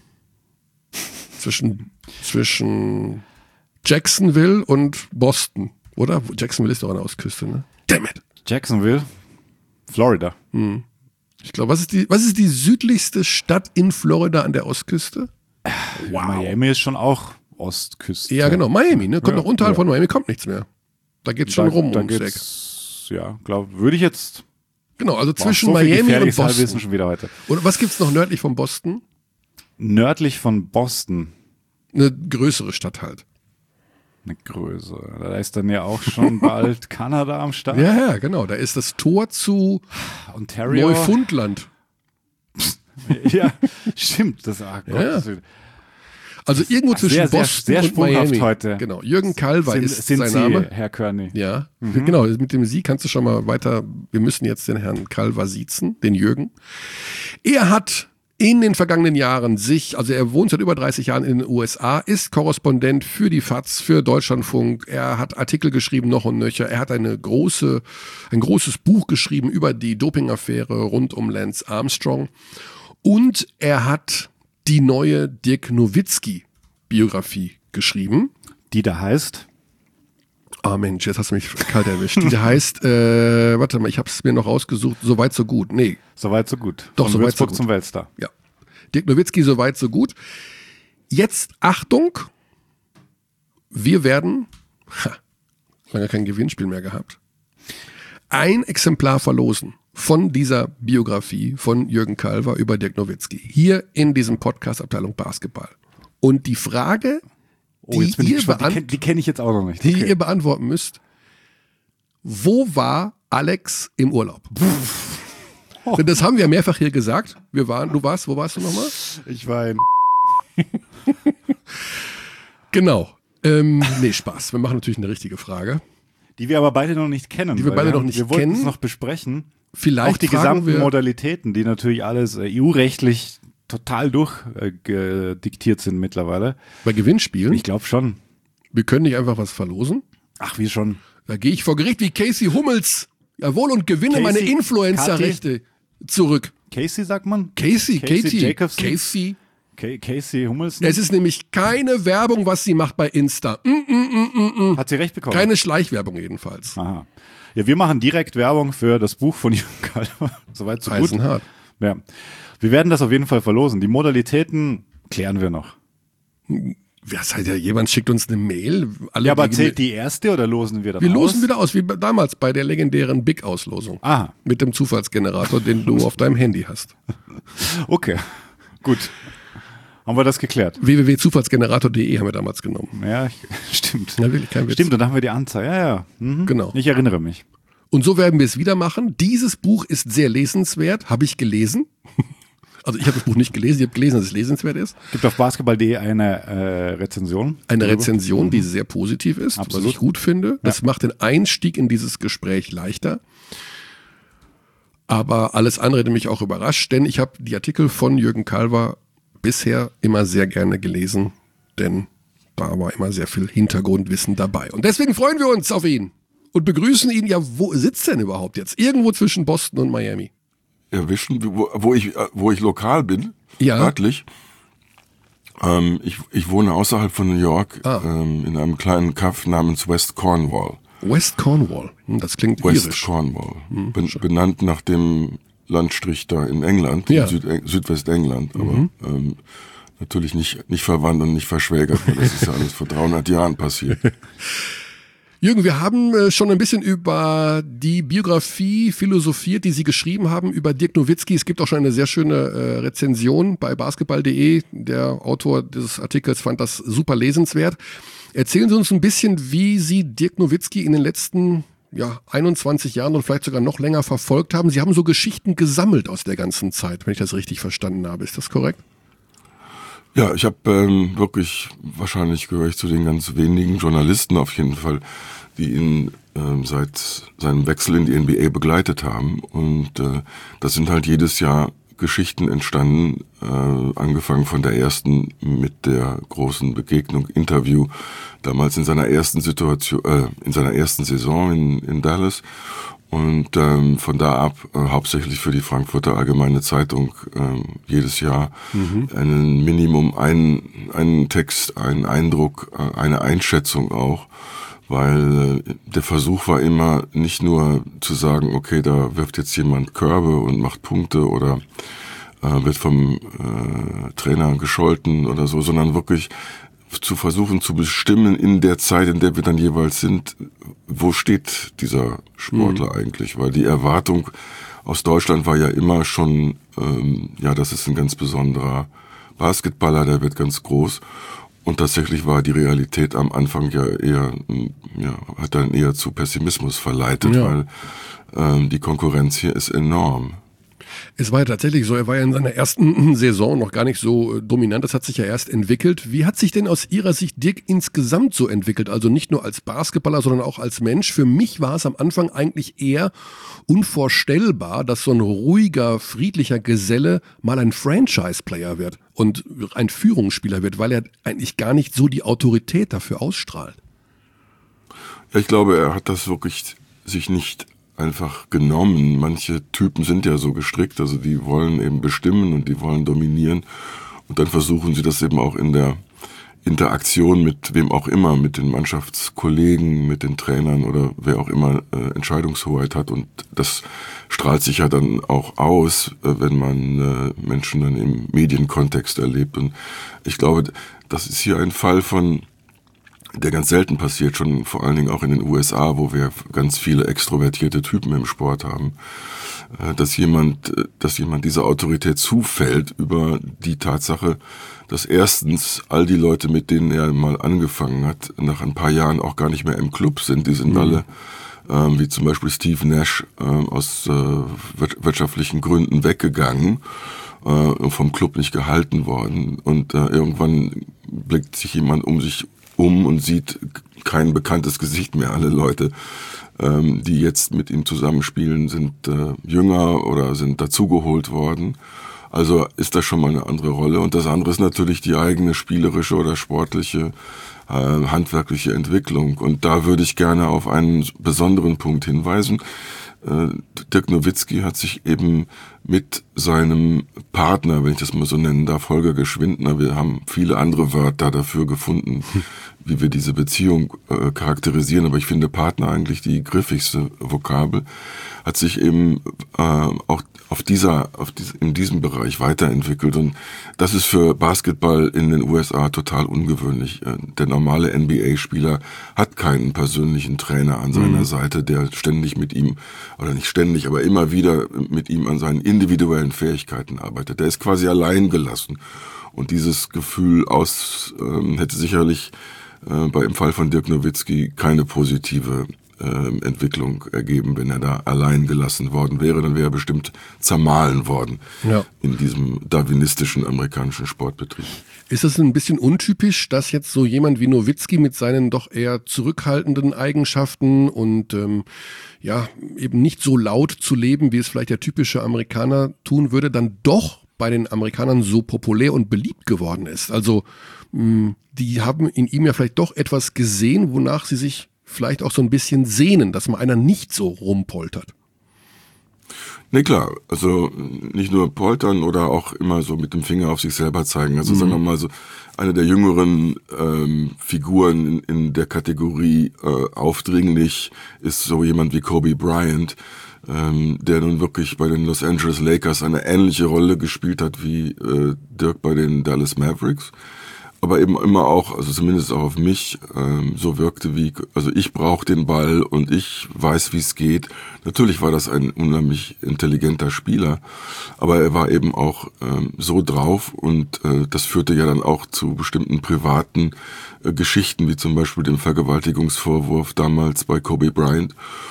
zwischen, zwischen Jacksonville und Boston, oder? Jacksonville ist doch an der Ostküste, ne? Damn it! Jacksonville, Florida. Ich glaube, was ist die, was ist die südlichste Stadt in Florida an der Ostküste? Miami ist schon auch Ostküste. Ja, genau, Miami, ne? Kommt Ja, noch unterhalb ja. von Miami, kommt nichts mehr. Da geht's schon Da, rum da ums Eck. geht's, ja, glaube würde ich jetzt. Genau, also Boah, zwischen so viel Miami und gefährliches Halbwissen Boston. schon wieder heute. Und was gibt's noch nördlich von Boston? Nördlich von Boston, Eine größere Stadt halt. eine Größe. Da ist dann ja auch schon bald Kanada am Start. Ja, ja, genau. Da ist das Tor zu Ontario. Neufundland. Ja, stimmt. Das, ah Gott, Ja. das Also irgendwo Ach, zwischen sehr, sehr, Boston sehr und sprunghaft Miami. heute. Genau. Jürgen Kalver sind, ist sind sein Sie, Name. Herr Körny. Ja, genau. Mit dem Sie kannst du schon mal weiter. Wir müssen jetzt den Herrn Kalver siezen, den Jürgen. Er hat in den vergangenen Jahren sich, also er wohnt seit über dreißig Jahren in den U S A, ist Korrespondent für die FAZ, für Deutschlandfunk. Er hat Artikel geschrieben, noch und nöcher. Er hat eine große, ein großes Buch geschrieben über die Dopingaffäre rund um Lance Armstrong. Und er hat die neue Dirk Nowitzki-Biografie geschrieben. Die da heißt, Ah Mensch, jetzt hast du mich kalt erwischt. Die heißt, äh, warte mal, ich habe es mir noch rausgesucht, Soweit so gut. Nee, soweit so gut. Doch, Von soweit Würzburg so gut. zum Weltstar. ja. Dirk Nowitzki, Soweit so gut. Jetzt Achtung, wir werden, ha, lange kein Gewinnspiel mehr gehabt, ein Exemplar verlosen von dieser Biografie von Jürgen Kalver über Dirk Nowitzki. Hier in diesem Podcast Abteilung Basketball. Und die Frage, Oh, jetzt bin die ich ihr gespannt. Die beant- kenne kenn ich jetzt auch noch nicht. die Okay. ihr beantworten müsst. Wo war Alex im Urlaub? Denn das haben wir ja mehrfach hier gesagt. Wir waren, du warst, wo warst du nochmal? Ich war in Genau. Ähm, nee, Spaß. Wir machen natürlich eine richtige Frage. Die wir aber beide noch nicht kennen. Die wir weil beide haben- noch nicht Wir wollten kennen. es noch besprechen. Vielleicht auch die fragen gesamten wir, Modalitäten, die natürlich alles äh, E U-rechtlich total durchdiktiert sind mittlerweile. bei Gewinnspielen, Ich glaube schon. wir können nicht einfach was verlosen. Ach, wie schon. Da gehe ich vor Gericht wie Casey Hummels. Jawohl, und gewinne Casey, meine Influencer-Rechte zurück. Casey sagt man? Casey, Casey Katie, Jacobson? Casey. Ca- Casey Hummelsen? Es ist nämlich keine Werbung, was sie macht bei Insta. Mm, Hat sie recht bekommen? keine Schleichwerbung jedenfalls. Aha. Ja, wir machen direkt Werbung für das Buch von Jürgen Kalver. Soweit so gut. Eisenhart. Ja. Wir werden das auf jeden Fall verlosen. Die Modalitäten klären wir noch. Was halt ja, jemand schickt uns eine Mail. Alle Ja, aber gegen- zählt die erste oder losen wir dann Wir aus? losen wieder aus, wie bei- damals bei der legendären Big-Auslosung. Aha, Mit dem Zufallsgenerator, den du auf deinem Handy hast. okay. Gut. Haben wir das geklärt? w w w punkt zufallsgenerator punkt d e haben wir damals genommen. Ja, ich, stimmt. Ja, wirklich, kein Witz. Stimmt, und dann haben wir die Anzeige. Ja, ja. Mhm. Genau. Ich erinnere mich. Und so werden wir es wieder machen. Dieses Buch ist sehr lesenswert, habe ich gelesen. Also ich habe das Buch nicht gelesen, ich habe gelesen, dass es lesenswert ist. Gibt auf basketball punkt de eine äh, Rezension. Eine darüber. Rezension, die sehr positiv ist, Absolut. was ich gut finde. Das macht den Einstieg in dieses Gespräch leichter. Aber alles andere hat mich auch überrascht, denn ich habe die Artikel von Jürgen Kalver bisher immer sehr gerne gelesen, denn da war immer sehr viel Hintergrundwissen dabei. Und deswegen freuen wir uns auf ihn und begrüßen ihn. Ja, wo sitzt denn überhaupt jetzt? Irgendwo zwischen Boston und Miami. Erwischen, wo, wo ich wo ich lokal bin, Ja. örtlich. Ähm, ich, ich wohne außerhalb von New York Ah. ähm, in einem kleinen Kaff namens West Cornwall. West Cornwall. Hm, das klingt West irisch. Cornwall. Ben, benannt nach dem Landstrich da in England, Ja. in Süd, Südwestengland. Aber ähm, natürlich nicht, nicht verwandt und nicht verschwägert, weil das ist ja alles vor dreihundert Jahren passiert. Jürgen, wir haben schon ein bisschen über die Biografie philosophiert, die Sie geschrieben haben, über Dirk Nowitzki. Es gibt auch schon eine sehr schöne äh, Rezension bei basketball punkt de. Der Autor dieses Artikels fand das super lesenswert. Erzählen Sie uns ein bisschen, wie Sie Dirk Nowitzki in den letzten ja, einundzwanzig Jahren und vielleicht sogar noch länger verfolgt haben. Sie haben so Geschichten gesammelt aus der ganzen Zeit, wenn ich das richtig verstanden habe. Ist das korrekt? Ja, ich habe ähm, wirklich, wahrscheinlich gehöre ich zu den ganz wenigen Journalisten auf jeden Fall, die ihn ähm, seit seinem Wechsel in die N B A begleitet haben. Und äh, das sind halt jedes Jahr Geschichten entstanden, äh, angefangen von der ersten mit der großen Begegnung, Interview, damals in seiner ersten Situation, äh, in seiner ersten Saison in, in Dallas. Und ähm, von da ab äh, hauptsächlich für die Frankfurter Allgemeine Zeitung äh, jedes Jahr mhm. ein Minimum, einen, einen Text, einen Eindruck, äh, eine Einschätzung auch, weil äh, der Versuch war immer nicht nur zu sagen, okay, da wirft jetzt jemand Körbe und macht Punkte oder äh, wird vom äh, Trainer gescholten oder so, sondern wirklich zu versuchen zu bestimmen in der Zeit, in der wir dann jeweils sind, wo steht dieser Sportler mhm. eigentlich? Weil die Erwartung aus Deutschland war ja immer schon, ähm, ja, das ist ein ganz besonderer Basketballer, der wird ganz groß. Und tatsächlich war die Realität am Anfang ja eher, ja, hat dann eher zu Pessimismus verleitet, ja. weil ähm, die Konkurrenz hier ist enorm. Es war ja tatsächlich so, er war ja in seiner ersten Saison noch gar nicht so dominant, das hat sich ja erst entwickelt. Wie hat sich denn aus Ihrer Sicht Dirk insgesamt so entwickelt? Also nicht nur als Basketballer, sondern auch als Mensch. Für mich war es am Anfang eigentlich eher unvorstellbar, dass so ein ruhiger, friedlicher Geselle mal ein Franchise-Player wird und ein Führungsspieler wird, weil er eigentlich gar nicht so die Autorität dafür ausstrahlt. Ja, ich glaube, er hat das wirklich sich nicht einfach genommen. Manche Typen sind ja so gestrickt, also die wollen eben bestimmen und die wollen dominieren und dann versuchen sie das eben auch in der Interaktion mit wem auch immer, mit den Mannschaftskollegen, mit den Trainern oder wer auch immer äh, Entscheidungshoheit hat und das strahlt sich ja dann auch aus, äh, wenn man äh, Menschen dann im Medienkontext erlebt und ich glaube, das ist hier ein Fall von der ganz selten passiert, schon vor allen Dingen auch in den U S A, wo wir ganz viele extrovertierte Typen im Sport haben, dass jemand, dass jemand dieser Autorität zufällt über die Tatsache, dass erstens all die Leute, mit denen er mal angefangen hat, nach ein paar Jahren auch gar nicht mehr im Club sind, die sind mhm. alle, ähm, wie zum Beispiel Steve Nash, äh, aus äh, wirtschaftlichen Gründen weggegangen, äh, vom Club nicht gehalten worden und äh, irgendwann blickt sich jemand um sich um und sieht kein bekanntes Gesicht mehr. Alle Leute, ähm, die jetzt mit ihm zusammenspielen, sind äh, jünger oder sind dazugeholt worden. Also ist das schon mal eine andere Rolle. Und das andere ist natürlich die eigene spielerische oder sportliche, äh, handwerkliche Entwicklung. Und da würde ich gerne auf einen besonderen Punkt hinweisen. Äh, Dirk Nowitzki hat sich eben mit seinem Partner, wenn ich das mal so nennen darf, Holger Geschwindner, wir haben viele andere Wörter dafür gefunden, wie wir diese Beziehung äh, charakterisieren, aber ich finde Partner eigentlich die griffigste Vokabel, hat sich eben äh, auch auf dieser, auf dies, in diesem Bereich weiterentwickelt und das ist für Basketball in den U S A total ungewöhnlich. Der normale N B A-Spieler hat keinen persönlichen Trainer an seiner mhm. Seite, der ständig mit ihm, oder nicht ständig, aber immer wieder mit ihm an seinen individuellen Fähigkeiten arbeitet. Der ist quasi allein gelassen und dieses Gefühl aus ähm, hätte sicherlich äh, bei im Fall von Dirk Nowitzki keine positive äh, Entwicklung ergeben, wenn er da allein gelassen worden wäre, dann wäre er bestimmt zermahlen worden ja. in diesem darwinistischen amerikanischen Sportbetrieb. Ist es ein bisschen untypisch, dass jetzt so jemand wie Nowitzki mit seinen doch eher zurückhaltenden Eigenschaften und ähm, ja eben nicht so laut zu leben, wie es vielleicht der typische Amerikaner tun würde, dann doch bei den Amerikanern so populär und beliebt geworden ist? Also mh, die haben in ihm ja vielleicht doch etwas gesehen, wonach sie sich vielleicht auch so ein bisschen sehnen, dass mal einer nicht so rumpoltert. Nee, klar, also nicht nur poltern oder auch immer so mit dem Finger auf sich selber zeigen. Also mhm. sagen wir mal so, eine der jüngeren ähm, Figuren in, in der Kategorie äh, aufdringlich ist so jemand wie Kobe Bryant, ähm, der nun wirklich bei den Los Angeles Lakers eine ähnliche Rolle gespielt hat wie äh, Dirk bei den Dallas Mavericks. Aber eben immer auch, also zumindest auch auf mich, ähm, so wirkte wie, also ich brauche den Ball und ich weiß, wie es geht. Natürlich war das ein unheimlich intelligenter Spieler, aber er war eben auch ähm, so drauf und äh, das führte ja dann auch zu bestimmten privaten äh, Geschichten, wie zum Beispiel dem Vergewaltigungsvorwurf damals bei Kobe Bryant.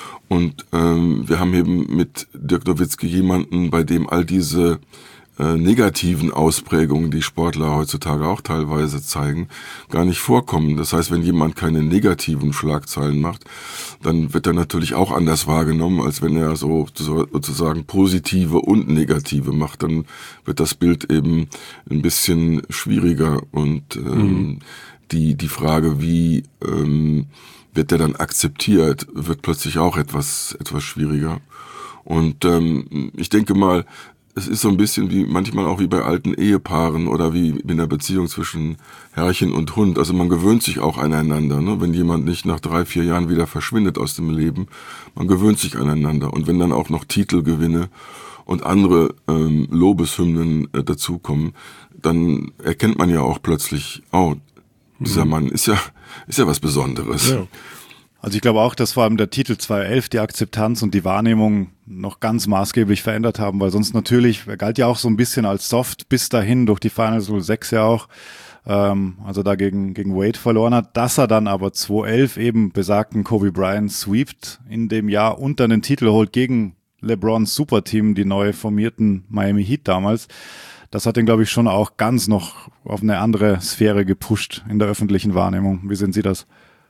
Und ähm, wir haben eben mit Dirk Nowitzki jemanden, bei dem all diese Äh, negativen Ausprägungen, die Sportler heutzutage auch teilweise zeigen, gar nicht vorkommen. Das heißt, wenn jemand keine negativen Schlagzeilen macht, dann wird er natürlich auch anders wahrgenommen, als wenn er so sozusagen positive und negative macht. Dann wird das Bild eben ein bisschen schwieriger und ähm, mhm. die die Frage, wie ähm, wird der dann akzeptiert, wird plötzlich auch etwas etwas schwieriger. Und ähm, ich denke mal, es ist so ein bisschen wie manchmal auch wie bei alten Ehepaaren oder wie in der Beziehung zwischen Herrchen und Hund. Also man gewöhnt sich auch aneinander, ne? Wenn jemand nicht nach drei, vier Jahren wieder verschwindet aus dem Leben, man gewöhnt sich aneinander. Und wenn dann auch noch Titelgewinne und andere ähm, Lobeshymnen äh, dazukommen, dann erkennt man ja auch plötzlich, oh, dieser mhm. Mann ist ja ist ja was Besonderes. Ja. Also ich glaube auch, dass vor allem der Titel zweitausendelf die Akzeptanz und die Wahrnehmung noch ganz maßgeblich verändert haben, weil sonst natürlich, er galt ja auch so ein bisschen als soft bis dahin durch die Finals null sechs ja auch, ähm, also da gegen, gegen Wade verloren hat, dass er dann aber zweitausendelf eben besagten Kobe Bryant sweept in dem Jahr und dann den Titel holt gegen LeBrons Superteam, die neu formierten Miami Heat damals. Das hat ihn, glaube ich, schon auch ganz noch auf eine andere Sphäre gepusht in der öffentlichen Wahrnehmung. Wie sehen Sie das?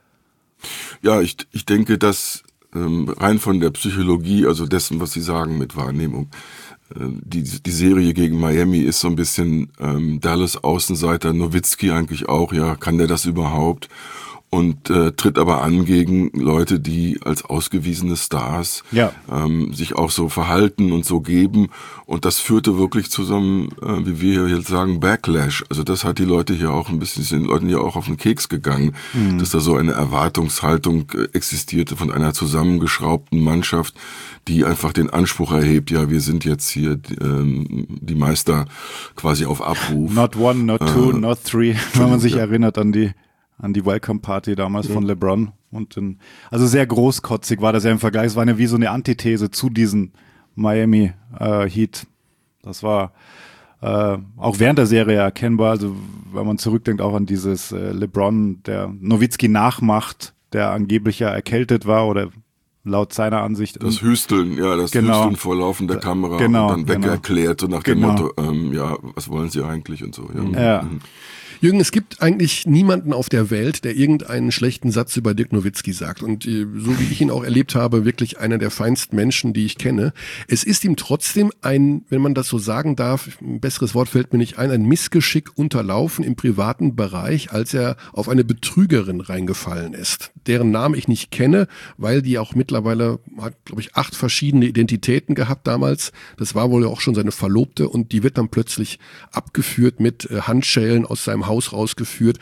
Ja, ich, ich denke, dass ähm, rein von der Psychologie, also dessen, was Sie sagen mit Wahrnehmung, äh, die, die Serie gegen Miami ist so ein bisschen ähm, Dallas Außenseiter, Nowitzki eigentlich auch, ja, kann der das überhaupt? Und äh, tritt aber an gegen Leute, die als ausgewiesene Stars ja. ähm, sich auch so verhalten und so geben. Und das führte wirklich zu so einem, äh, wie wir hier jetzt sagen, Backlash. Also das hat die Leute hier auch ein bisschen, sind den Leuten ja auch auf den Keks gegangen, mhm. dass da so eine Erwartungshaltung äh, existierte von einer zusammengeschraubten Mannschaft, die einfach den Anspruch erhebt, ja, wir sind jetzt hier ähm, die Meister quasi auf Abruf. Not one, not two, äh, not three, wenn man sich ja. erinnert an die an die Welcome Party damals ja. von LeBron und in, also sehr großkotzig war das ja im Vergleich, es war ja wie so eine Antithese zu diesen Miami äh, Heat. Das war äh, auch während der Serie erkennbar, also wenn man zurückdenkt auch an dieses äh, LeBron, der Nowitzki nachmacht, der angeblich ja erkältet war oder laut seiner Ansicht. Das Hüsteln, ja, das genau. Hüsteln vor laufender Kamera genau, und dann weg genau. erklärt, so nach genau. dem Motto, ähm, ja, was wollen Sie eigentlich und so. Ja. ja. Mhm. Jürgen, es gibt eigentlich niemanden auf der Welt, der irgendeinen schlechten Satz über Dirk Nowitzki sagt. Und äh, so wie ich ihn auch erlebt habe, wirklich einer der feinsten Menschen, die ich kenne. Es ist ihm trotzdem ein, wenn man das so sagen darf, ein besseres Wort fällt mir nicht ein, ein Missgeschick unterlaufen im privaten Bereich, als er auf eine Betrügerin reingefallen ist, deren Namen ich nicht kenne, weil die auch mittlerweile, hat glaube ich acht verschiedene Identitäten gehabt damals. Das war wohl auch schon seine Verlobte und die wird dann plötzlich abgeführt mit äh, Handschellen aus seinem Haus rausgeführt.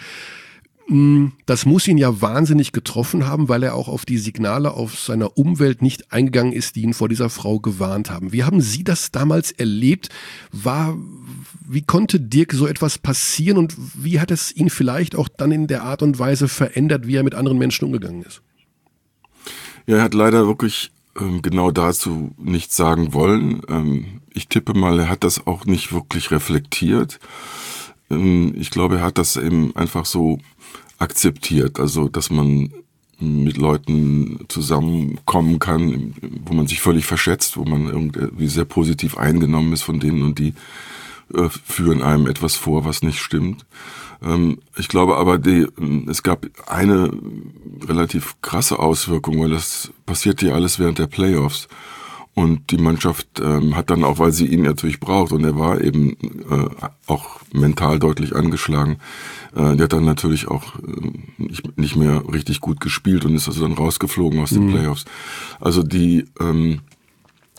Das muss ihn ja wahnsinnig getroffen haben, weil er auch auf die Signale aus seiner Umwelt nicht eingegangen ist, die ihn vor dieser Frau gewarnt haben. Wie haben Sie das damals erlebt? War, wie konnte Dirk so etwas passieren und wie hat es ihn vielleicht auch dann in der Art und Weise verändert, wie er mit anderen Menschen umgegangen ist? Ja, er hat leider wirklich ähm, genau dazu nichts sagen wollen. Ähm, ich tippe mal, er hat das auch nicht wirklich reflektiert. Ich glaube, er hat das eben einfach so akzeptiert, also dass man mit Leuten zusammenkommen kann, wo man sich völlig verschätzt, wo man irgendwie sehr positiv eingenommen ist von denen und die äh, führen einem etwas vor, was nicht stimmt. Ähm, ich glaube aber, die, es gab eine relativ krasse Auswirkung, weil das passierte ja alles während der Playoffs. Und die Mannschaft ähm, hat dann auch, weil sie ihn natürlich braucht, und er war eben äh, auch mental deutlich angeschlagen, äh, der hat dann natürlich auch äh, nicht, nicht mehr richtig gut gespielt und ist also dann rausgeflogen aus den mhm. Playoffs. Also die, ähm,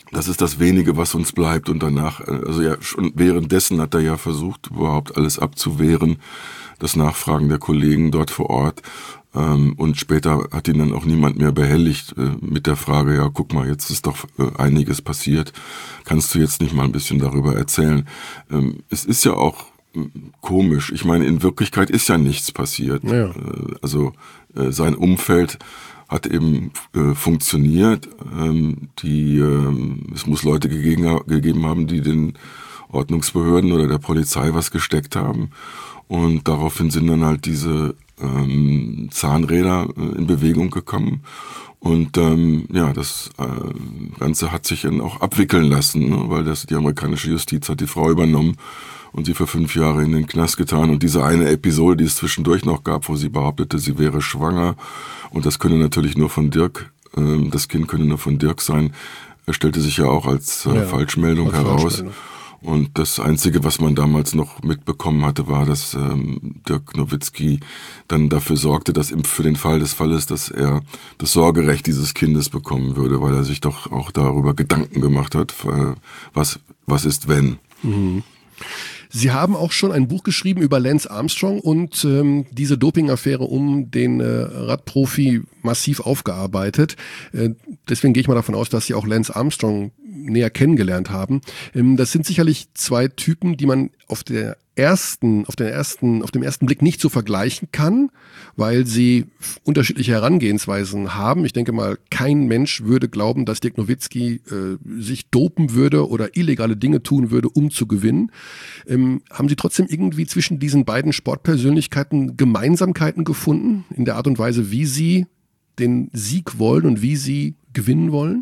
das ist das Wenige, was uns bleibt. Und danach, also ja, schon währenddessen hat er ja versucht, überhaupt alles abzuwehren, das Nachfragen der Kollegen dort vor Ort. Und später hat ihn dann auch niemand mehr behelligt mit der Frage, ja, guck mal, jetzt ist doch einiges passiert. Kannst du jetzt nicht mal ein bisschen darüber erzählen? Es ist ja auch komisch. Ich meine, in Wirklichkeit ist ja nichts passiert. Ja. Also sein Umfeld hat eben äh, funktioniert. Ähm, die, ähm, es muss Leute gegeben, gegeben haben, die den Ordnungsbehörden oder der Polizei was gesteckt haben. Und daraufhin sind dann halt diese ähm, Zahnräder äh, in Bewegung gekommen. Und ähm, ja, das äh, Ganze hat sich dann auch abwickeln lassen, ne? Weil das die amerikanische Justiz hat die Frau übernommen und sie für fünf Jahre in den Knast getan. Und diese eine Episode, die es zwischendurch noch gab, wo sie behauptete, sie wäre schwanger, und das könne natürlich nur von Dirk, äh, das Kind könne nur von Dirk sein, stellte sich ja auch als äh, ja, Falschmeldung als heraus. Falschmeldung. Und das Einzige, was man damals noch mitbekommen hatte, war, dass ähm, Dirk Nowitzki dann dafür sorgte, dass im, für den Fall des Falles, dass er das Sorgerecht dieses Kindes bekommen würde, weil er sich doch auch darüber Gedanken gemacht hat, äh, was, was ist wenn. Mhm. Sie haben auch schon ein Buch geschrieben über Lance Armstrong und ähm, diese Dopingaffäre um den äh, Radprofi massiv aufgearbeitet. Äh, deswegen gehe ich mal davon aus, dass Sie auch Lance Armstrong näher kennengelernt haben. Ähm, das sind sicherlich zwei Typen, die man auf der ersten, auf den ersten, auf dem ersten Blick nicht so vergleichen kann, weil sie unterschiedliche Herangehensweisen haben. Ich denke mal, kein Mensch würde glauben, dass Dirk Nowitzki äh, sich dopen würde oder illegale Dinge tun würde, um zu gewinnen. Ähm, haben Sie trotzdem irgendwie zwischen diesen beiden Sportpersönlichkeiten Gemeinsamkeiten gefunden in der Art und Weise, wie sie den Sieg wollen und wie sie gewinnen wollen?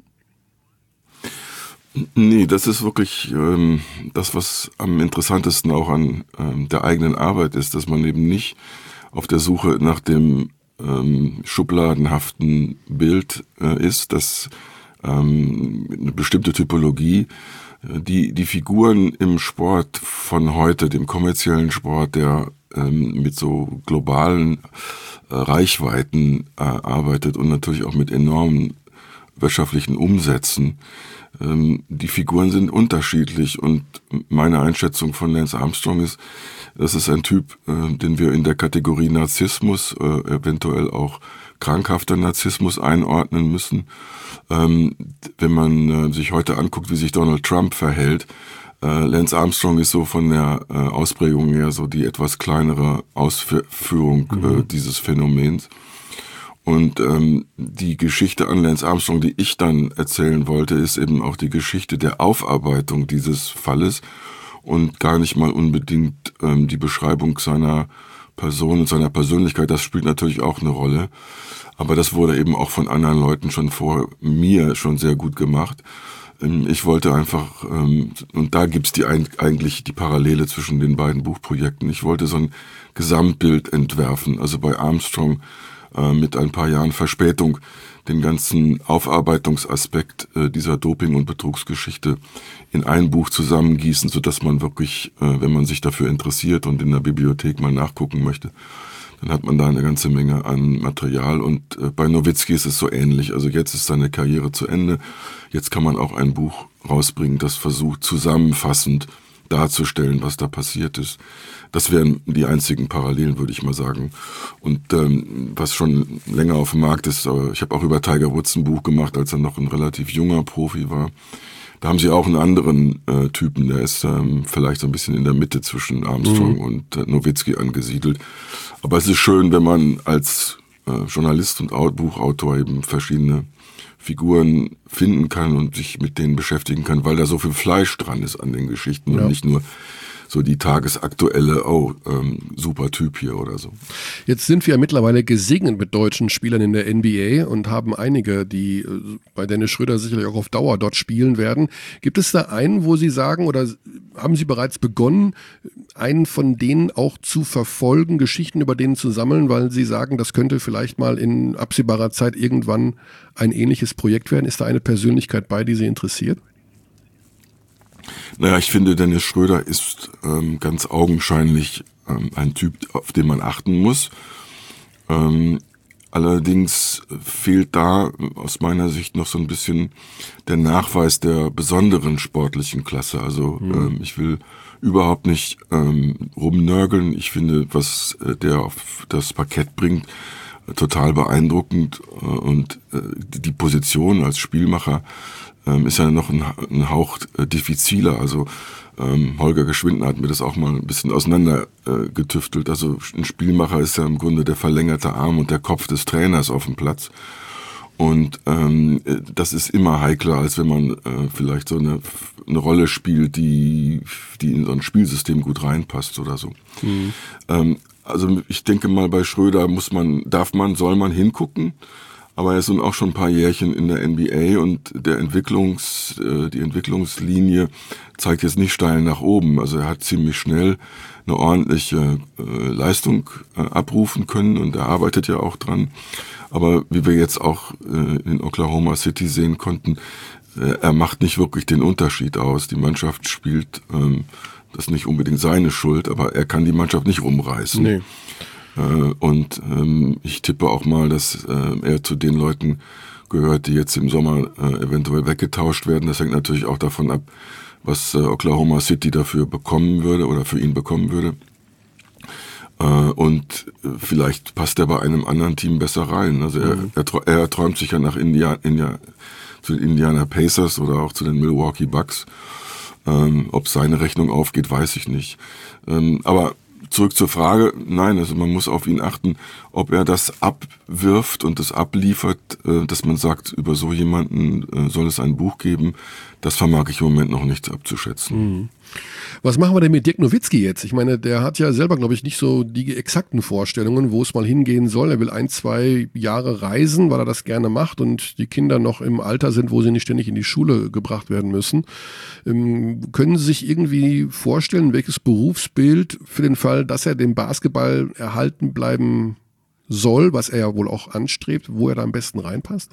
Nee, das ist wirklich ähm, das, was am interessantesten auch an ähm, der eigenen Arbeit ist, dass man eben nicht auf der Suche nach dem ähm, schubladenhaften Bild äh, ist, dass ähm, eine bestimmte Typologie, äh, die die Figuren im Sport von heute, dem kommerziellen Sport, der ähm, mit so globalen äh, Reichweiten äh, arbeitet und natürlich auch mit enormen wirtschaftlichen Umsätzen, die Figuren sind unterschiedlich, und meine Einschätzung von Lance Armstrong ist, das ist ein Typ, den wir in der Kategorie Narzissmus, eventuell auch krankhafter Narzissmus einordnen müssen. Wenn man sich heute anguckt, wie sich Donald Trump verhält, Lance Armstrong ist so von der Ausprägung her so die etwas kleinere Ausführung mhm. dieses Phänomens. Und ähm, die Geschichte an Lance Armstrong, die ich dann erzählen wollte, ist eben auch die Geschichte der Aufarbeitung dieses Falles und gar nicht mal unbedingt ähm, die Beschreibung seiner Person und seiner Persönlichkeit. Das spielt natürlich auch eine Rolle, aber das wurde eben auch von anderen Leuten schon vor mir schon sehr gut gemacht. Ähm, ich wollte einfach, ähm, und da gibt's die eigentlich die Parallele zwischen den beiden Buchprojekten, ich wollte so ein Gesamtbild entwerfen, also bei Armstrong mit ein paar Jahren Verspätung den ganzen Aufarbeitungsaspekt äh, dieser Doping- und Betrugsgeschichte in ein Buch zusammengießen, sodass man wirklich, äh, wenn man sich dafür interessiert und in der Bibliothek mal nachgucken möchte, dann hat man da eine ganze Menge an Material. Und äh, bei Nowitzki ist es so ähnlich. Also jetzt ist seine Karriere zu Ende. Jetzt kann man auch ein Buch rausbringen, das versucht zusammenfassend darzustellen, was da passiert ist. Das wären die einzigen Parallelen, würde ich mal sagen. Und ähm, was schon länger auf dem Markt ist, äh, ich habe auch über Tiger Woods ein Buch gemacht, als er noch ein relativ junger Profi war. Da haben sie auch einen anderen äh, Typen, der ist ähm, vielleicht so ein bisschen in der Mitte zwischen Armstrong mhm. und äh, Nowitzki angesiedelt. Aber es ist schön, wenn man als äh, Journalist und Buchautor eben verschiedene Figuren finden kann und sich mit denen beschäftigen kann, weil da so viel Fleisch dran ist an den Geschichten ja. und nicht nur so die tagesaktuelle, oh, ähm, super Typ hier oder so. Jetzt sind wir ja mittlerweile gesegnet mit deutschen Spielern in der N B A und haben einige, die äh, bei Dennis Schröder sicherlich auch auf Dauer dort spielen werden. Gibt es da einen, wo Sie sagen, oder haben Sie bereits begonnen, einen von denen auch zu verfolgen, Geschichten über denen zu sammeln, weil Sie sagen, das könnte vielleicht mal in absehbarer Zeit irgendwann ein ähnliches Projekt werden? Ist da eine Persönlichkeit bei, die Sie interessiert? Naja, ich finde, Dennis Schröder ist ähm, ganz augenscheinlich ähm, ein Typ, auf den man achten muss. Ähm, Allerdings fehlt da aus meiner Sicht noch so ein bisschen der Nachweis der besonderen sportlichen Klasse. Also mhm. ähm, ich will überhaupt nicht ähm, rumnörgeln. Ich finde, was äh, der auf das Parkett bringt, äh, total beeindruckend. Äh, und äh, die Position als Spielmacher äh, ist ja noch ein, ein Hauch äh, diffiziler. Also ähm, Holger Geschwindner hat mir das auch mal ein bisschen auseinander äh, getüftelt. Also ein Spielmacher ist ja im Grunde der verlängerte Arm und der Kopf des Trainers auf dem Platz. Und ähm, das ist immer heikler, als wenn man äh, vielleicht so eine, eine Rolle spielt, die, die in so ein Spielsystem gut reinpasst oder so. Mhm. Ähm, also ich denke mal, bei Schröder muss man, darf man, soll man hingucken. Aber er ist nun auch schon ein paar Jährchen in der N B A und der Entwicklungs, äh, die Entwicklungslinie zeigt jetzt nicht steil nach oben. Also er hat ziemlich schnell eine ordentliche äh, Leistung äh, abrufen können und er arbeitet ja auch dran. Aber wie wir jetzt auch äh, in Oklahoma City sehen konnten, äh, er macht nicht wirklich den Unterschied aus. Die Mannschaft spielt, ähm, das ist nicht unbedingt seine Schuld, aber er kann die Mannschaft nicht rumreißen. Nee. Äh, und ähm, ich tippe auch mal, dass äh, er zu den Leuten gehört, die jetzt im Sommer äh, eventuell weggetauscht werden. Das hängt natürlich auch davon ab, was äh, Oklahoma City dafür bekommen würde oder für ihn bekommen würde. Und vielleicht passt er bei einem anderen Team besser rein. Also er, mhm. er, er träumt sich ja nach India, India, zu den Indiana Pacers oder auch zu den Milwaukee Bucks. Ähm, ob seine Rechnung aufgeht, weiß ich nicht. Ähm, aber zurück zur Frage, nein, also man muss auf ihn achten, ob er das abwirft und das abliefert, äh, dass man sagt, über so jemanden äh, soll es ein Buch geben. Das vermag ich im Moment noch nicht abzuschätzen. Mhm. Was machen wir denn mit Dirk Nowitzki jetzt? Ich meine, der hat ja selber, glaube ich, nicht so die exakten Vorstellungen, wo es mal hingehen soll. Er will ein, zwei Jahre reisen, weil er das gerne macht und die Kinder noch im Alter sind, wo sie nicht ständig in die Schule gebracht werden müssen. Ähm, können Sie sich irgendwie vorstellen, welches Berufsbild für den Fall, dass er dem Basketball erhalten bleiben soll, was er ja wohl auch anstrebt, wo er da am besten reinpasst?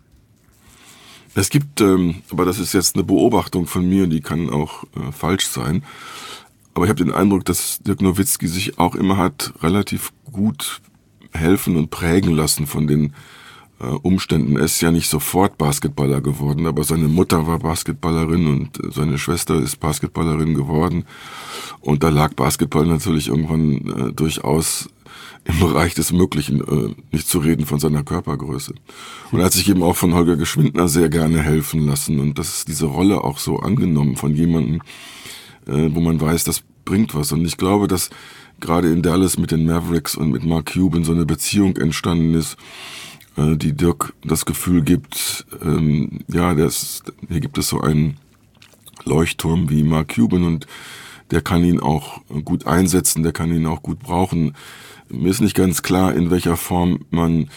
Es gibt, ähm, aber das ist jetzt eine Beobachtung von mir, die kann auch äh, falsch sein. Aber ich habe den Eindruck, dass Dirk Nowitzki sich auch immer hat relativ gut helfen und prägen lassen von den äh, Umständen. Er ist ja nicht sofort Basketballer geworden, aber seine Mutter war Basketballerin und äh, seine Schwester ist Basketballerin geworden. Und da lag Basketball natürlich irgendwann äh, durchaus im Bereich des Möglichen, äh, nicht zu reden von seiner Körpergröße. Und er hat sich eben auch von Holger Geschwindner sehr gerne helfen lassen und das ist diese Rolle auch so angenommen von jemandem, äh, wo man weiß, das bringt was. Und ich glaube, dass gerade in Dallas mit den Mavericks und mit Mark Cuban so eine Beziehung entstanden ist, äh, die Dirk das Gefühl gibt, ähm, ja, das, hier gibt es so einen Leuchtturm wie Mark Cuban und der kann ihn auch gut einsetzen, der kann ihn auch gut brauchen. Mir ist nicht ganz klar, in welcher Form man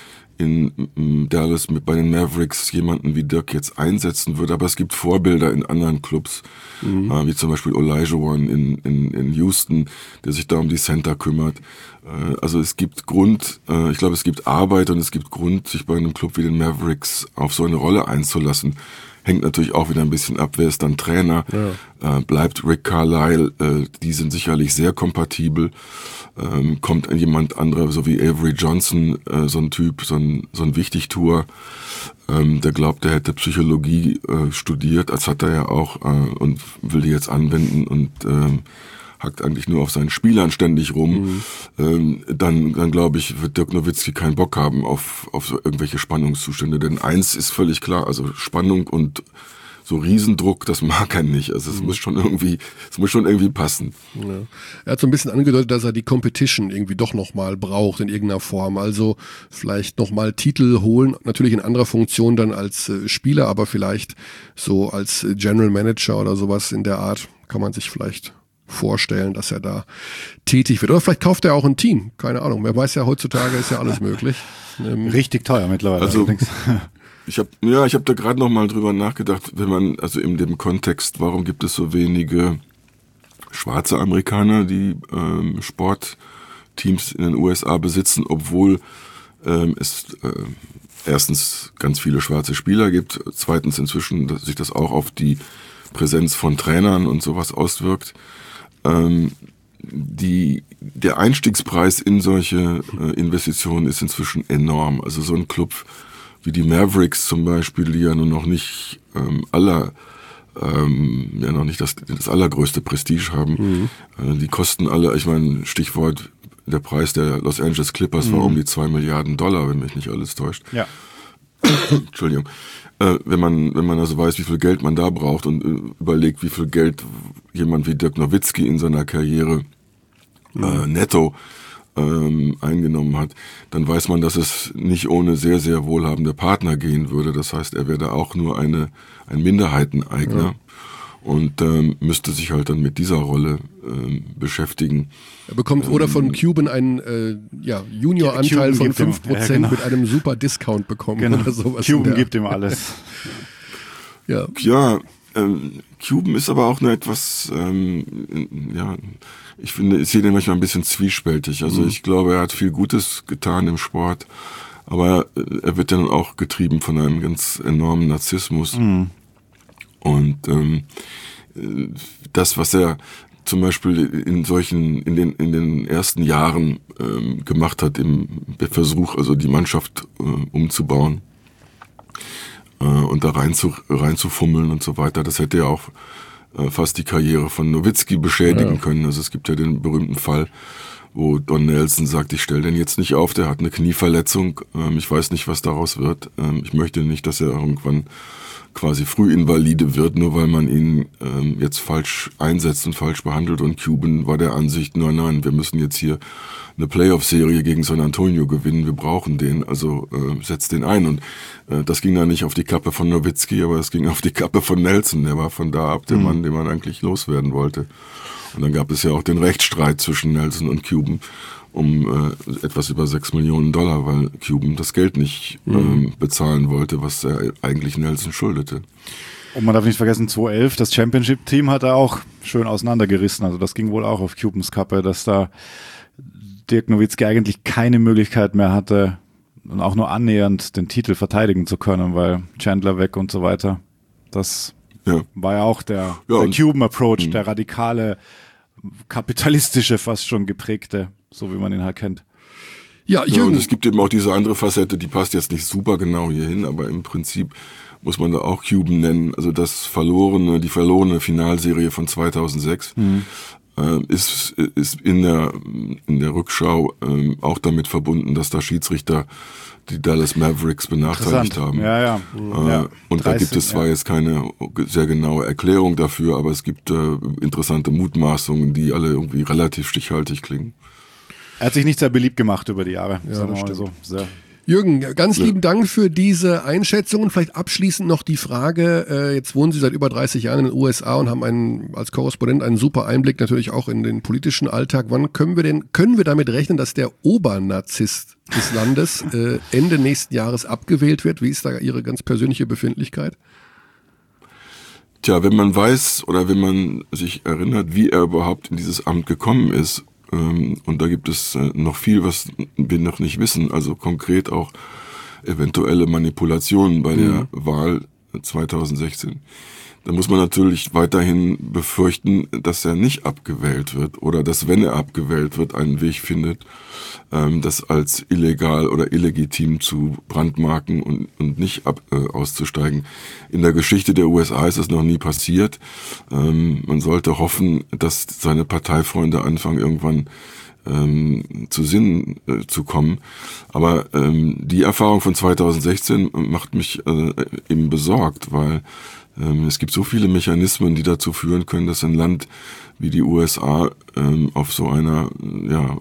in Dallas mit bei den Mavericks jemanden wie Dirk jetzt einsetzen würde, aber es gibt Vorbilder in anderen Clubs, mhm. äh, wie zum Beispiel Olajuwon in, in, in Houston, der sich da um die Center kümmert. Äh, also es gibt Grund, äh, ich glaube es gibt Arbeit und es gibt Grund, sich bei einem Club wie den Mavericks auf so eine Rolle einzulassen. Hängt natürlich auch wieder ein bisschen ab, wer ist dann Trainer, ja. äh, bleibt Rick Carlisle, äh, die sind sicherlich sehr kompatibel, ähm, kommt jemand anderer, so wie Avery Johnson, äh, so ein Typ, so ein, so ein Wichtigtuer, ähm, der glaubt, er hätte Psychologie äh, studiert, als hat er ja auch äh, und will die jetzt anwenden und ähm, hackt eigentlich nur auf seinen Spielern ständig rum, mhm. ähm, dann, dann glaube ich, wird Dirk Nowitzki keinen Bock haben auf, auf so irgendwelche Spannungszustände. Denn eins ist völlig klar, also Spannung und so Riesendruck, das mag er nicht. Also es mhm. muss schon irgendwie, es muss schon irgendwie passen. Ja. Er hat so ein bisschen angedeutet, dass er die Competition irgendwie doch nochmal braucht in irgendeiner Form. Also vielleicht nochmal Titel holen, natürlich in anderer Funktion dann als äh, Spieler, aber vielleicht so als General Manager oder sowas in der Art kann man sich vielleicht vorstellen, dass er da tätig wird. Oder vielleicht kauft er auch ein Team. Keine Ahnung. Wer weiß ja, heutzutage ist ja alles möglich. Ähm Richtig teuer mittlerweile. Also, ich habe ja, ich habe da gerade noch mal drüber nachgedacht, wenn man, also in dem Kontext, warum gibt es so wenige schwarze Amerikaner, die ähm, Sportteams in den U S A besitzen, obwohl ähm, es äh, erstens ganz viele schwarze Spieler gibt, zweitens inzwischen dass sich das auch auf die Präsenz von Trainern und sowas auswirkt. Ähm, die der Einstiegspreis in solche äh, Investitionen ist inzwischen enorm. Also so ein Club wie die Mavericks zum Beispiel, die ja nun noch nicht ähm, aller ähm, ja noch nicht das, das allergrößte Prestige haben, mhm. äh, die kosten alle, ich meine, Stichwort, der Preis der Los Angeles Clippers mhm. war um die zwei Milliarden Dollar, wenn mich nicht alles täuscht. Ja. Entschuldigung. Äh, wenn man, wenn man also weiß, wie viel Geld man da braucht und äh, überlegt, wie viel Geld jemand wie Dirk Nowitzki in seiner Karriere mhm. äh, netto ähm, eingenommen hat, dann weiß man, dass es nicht ohne sehr, sehr wohlhabende Partner gehen würde. Das heißt, er wäre da auch nur eine, ein Minderheiteneigner ja. und ähm, müsste sich halt dann mit dieser Rolle ähm, beschäftigen. Er bekommt ähm, oder von Cuban einen äh, ja, Junior-Anteil von fünf Prozent ja, genau. mit einem super Discount bekommen genau. oder sowas. Cuban gibt ihm alles. ja, ja ähm, Cuban ist aber auch eine etwas, ähm, ja, ich finde, ich sehe den manchmal ein bisschen zwiespältig. Also mhm. ich glaube, er hat viel Gutes getan im Sport, aber er wird dann auch getrieben von einem ganz enormen Narzissmus. Mhm. Und ähm, das, was er zum Beispiel in solchen, in den in den ersten Jahren ähm, gemacht hat, im Versuch, also die Mannschaft äh, umzubauen äh, und da rein zu reinzufummeln und so weiter, das hätte ja auch äh, fast die Karriere von Nowitzki beschädigen ja. können. Also es gibt ja den berühmten Fall, wo Don Nelson sagt, ich stelle den jetzt nicht auf, der hat eine Knieverletzung, ähm, ich weiß nicht, was daraus wird. Ähm, ich möchte nicht, dass er irgendwann quasi Frühinvalide wird, nur weil man ihn ähm, jetzt falsch einsetzt und falsch behandelt. Und Cuban war der Ansicht, nein, nein, wir müssen jetzt hier eine Playoff-Serie gegen San Antonio gewinnen, wir brauchen den, also äh, setzt den ein. Und äh, das ging dann nicht auf die Kappe von Nowitzki, aber es ging auf die Kappe von Nelson. Der war von da ab der mhm. Mann, den man eigentlich loswerden wollte. Und dann gab es ja auch den Rechtsstreit zwischen Nelson und Cuban um äh, etwas über sechs Millionen Dollar, weil Cuban das Geld nicht mhm. ähm, bezahlen wollte, was er eigentlich Nelson schuldete. Und man darf nicht vergessen, zweitausendelf, das Championship-Team hat er auch schön auseinandergerissen. Also das ging wohl auch auf Cubans Kappe, dass da Dirk Nowitzki eigentlich keine Möglichkeit mehr hatte, und auch nur annähernd den Titel verteidigen zu können, weil Chandler weg und so weiter. Das ja. war ja auch der, ja, der Cuban-Approach, mh. der radikale, kapitalistische, fast schon geprägte, so wie man ihn halt kennt. Ja, ja, und es gibt eben auch diese andere Facette, die passt jetzt nicht super genau hier hin, aber im Prinzip muss man da auch Cuban nennen. Also das verlorene, die verlorene Finalserie von zweitausendsechs mhm. äh, ist ist in der in der Rückschau äh, auch damit verbunden, dass da Schiedsrichter die Dallas Mavericks benachteiligt haben. Ja, ja. Äh, ja. Und dreißig, da gibt es zwar ja. jetzt keine sehr genaue Erklärung dafür, aber es gibt äh, interessante Mutmaßungen, die alle irgendwie relativ stichhaltig klingen. Er hat sich nicht sehr beliebt gemacht über die Jahre, ja, sagen wir mal so. Sehr. Jürgen, ganz ja. lieben Dank für diese Einschätzung. Und vielleicht abschließend noch die Frage, äh, jetzt wohnen Sie seit über dreißig Jahren in den U S A und haben einen, als Korrespondent einen super Einblick natürlich auch in den politischen Alltag. Wann können wir denn, können wir damit rechnen, dass der Obernarzisst des Landes äh, Ende nächsten Jahres abgewählt wird? Wie ist da Ihre ganz persönliche Befindlichkeit? Tja, wenn man weiß oder wenn man sich erinnert, wie er überhaupt in dieses Amt gekommen ist, und da gibt es noch viel, was wir noch nicht wissen, also konkret auch eventuelle Manipulationen bei der mhm. Wahl zweitausendsechzehn. Da muss man natürlich weiterhin befürchten, dass er nicht abgewählt wird oder dass, wenn er abgewählt wird, einen Weg findet, das als illegal oder illegitim zu brandmarken und, und nicht ab, äh, auszusteigen. In der Geschichte der U S A ist das noch nie passiert. Ähm, man sollte hoffen, dass seine Parteifreunde anfangen, irgendwann ähm, zu Sinn äh, zu kommen. Aber ähm, die Erfahrung von zweitausendsechzehn macht mich äh, eben besorgt, weil ähm, es gibt so viele Mechanismen, die dazu führen können, dass ein Land wie die U S A ähm, auf so einer, ja,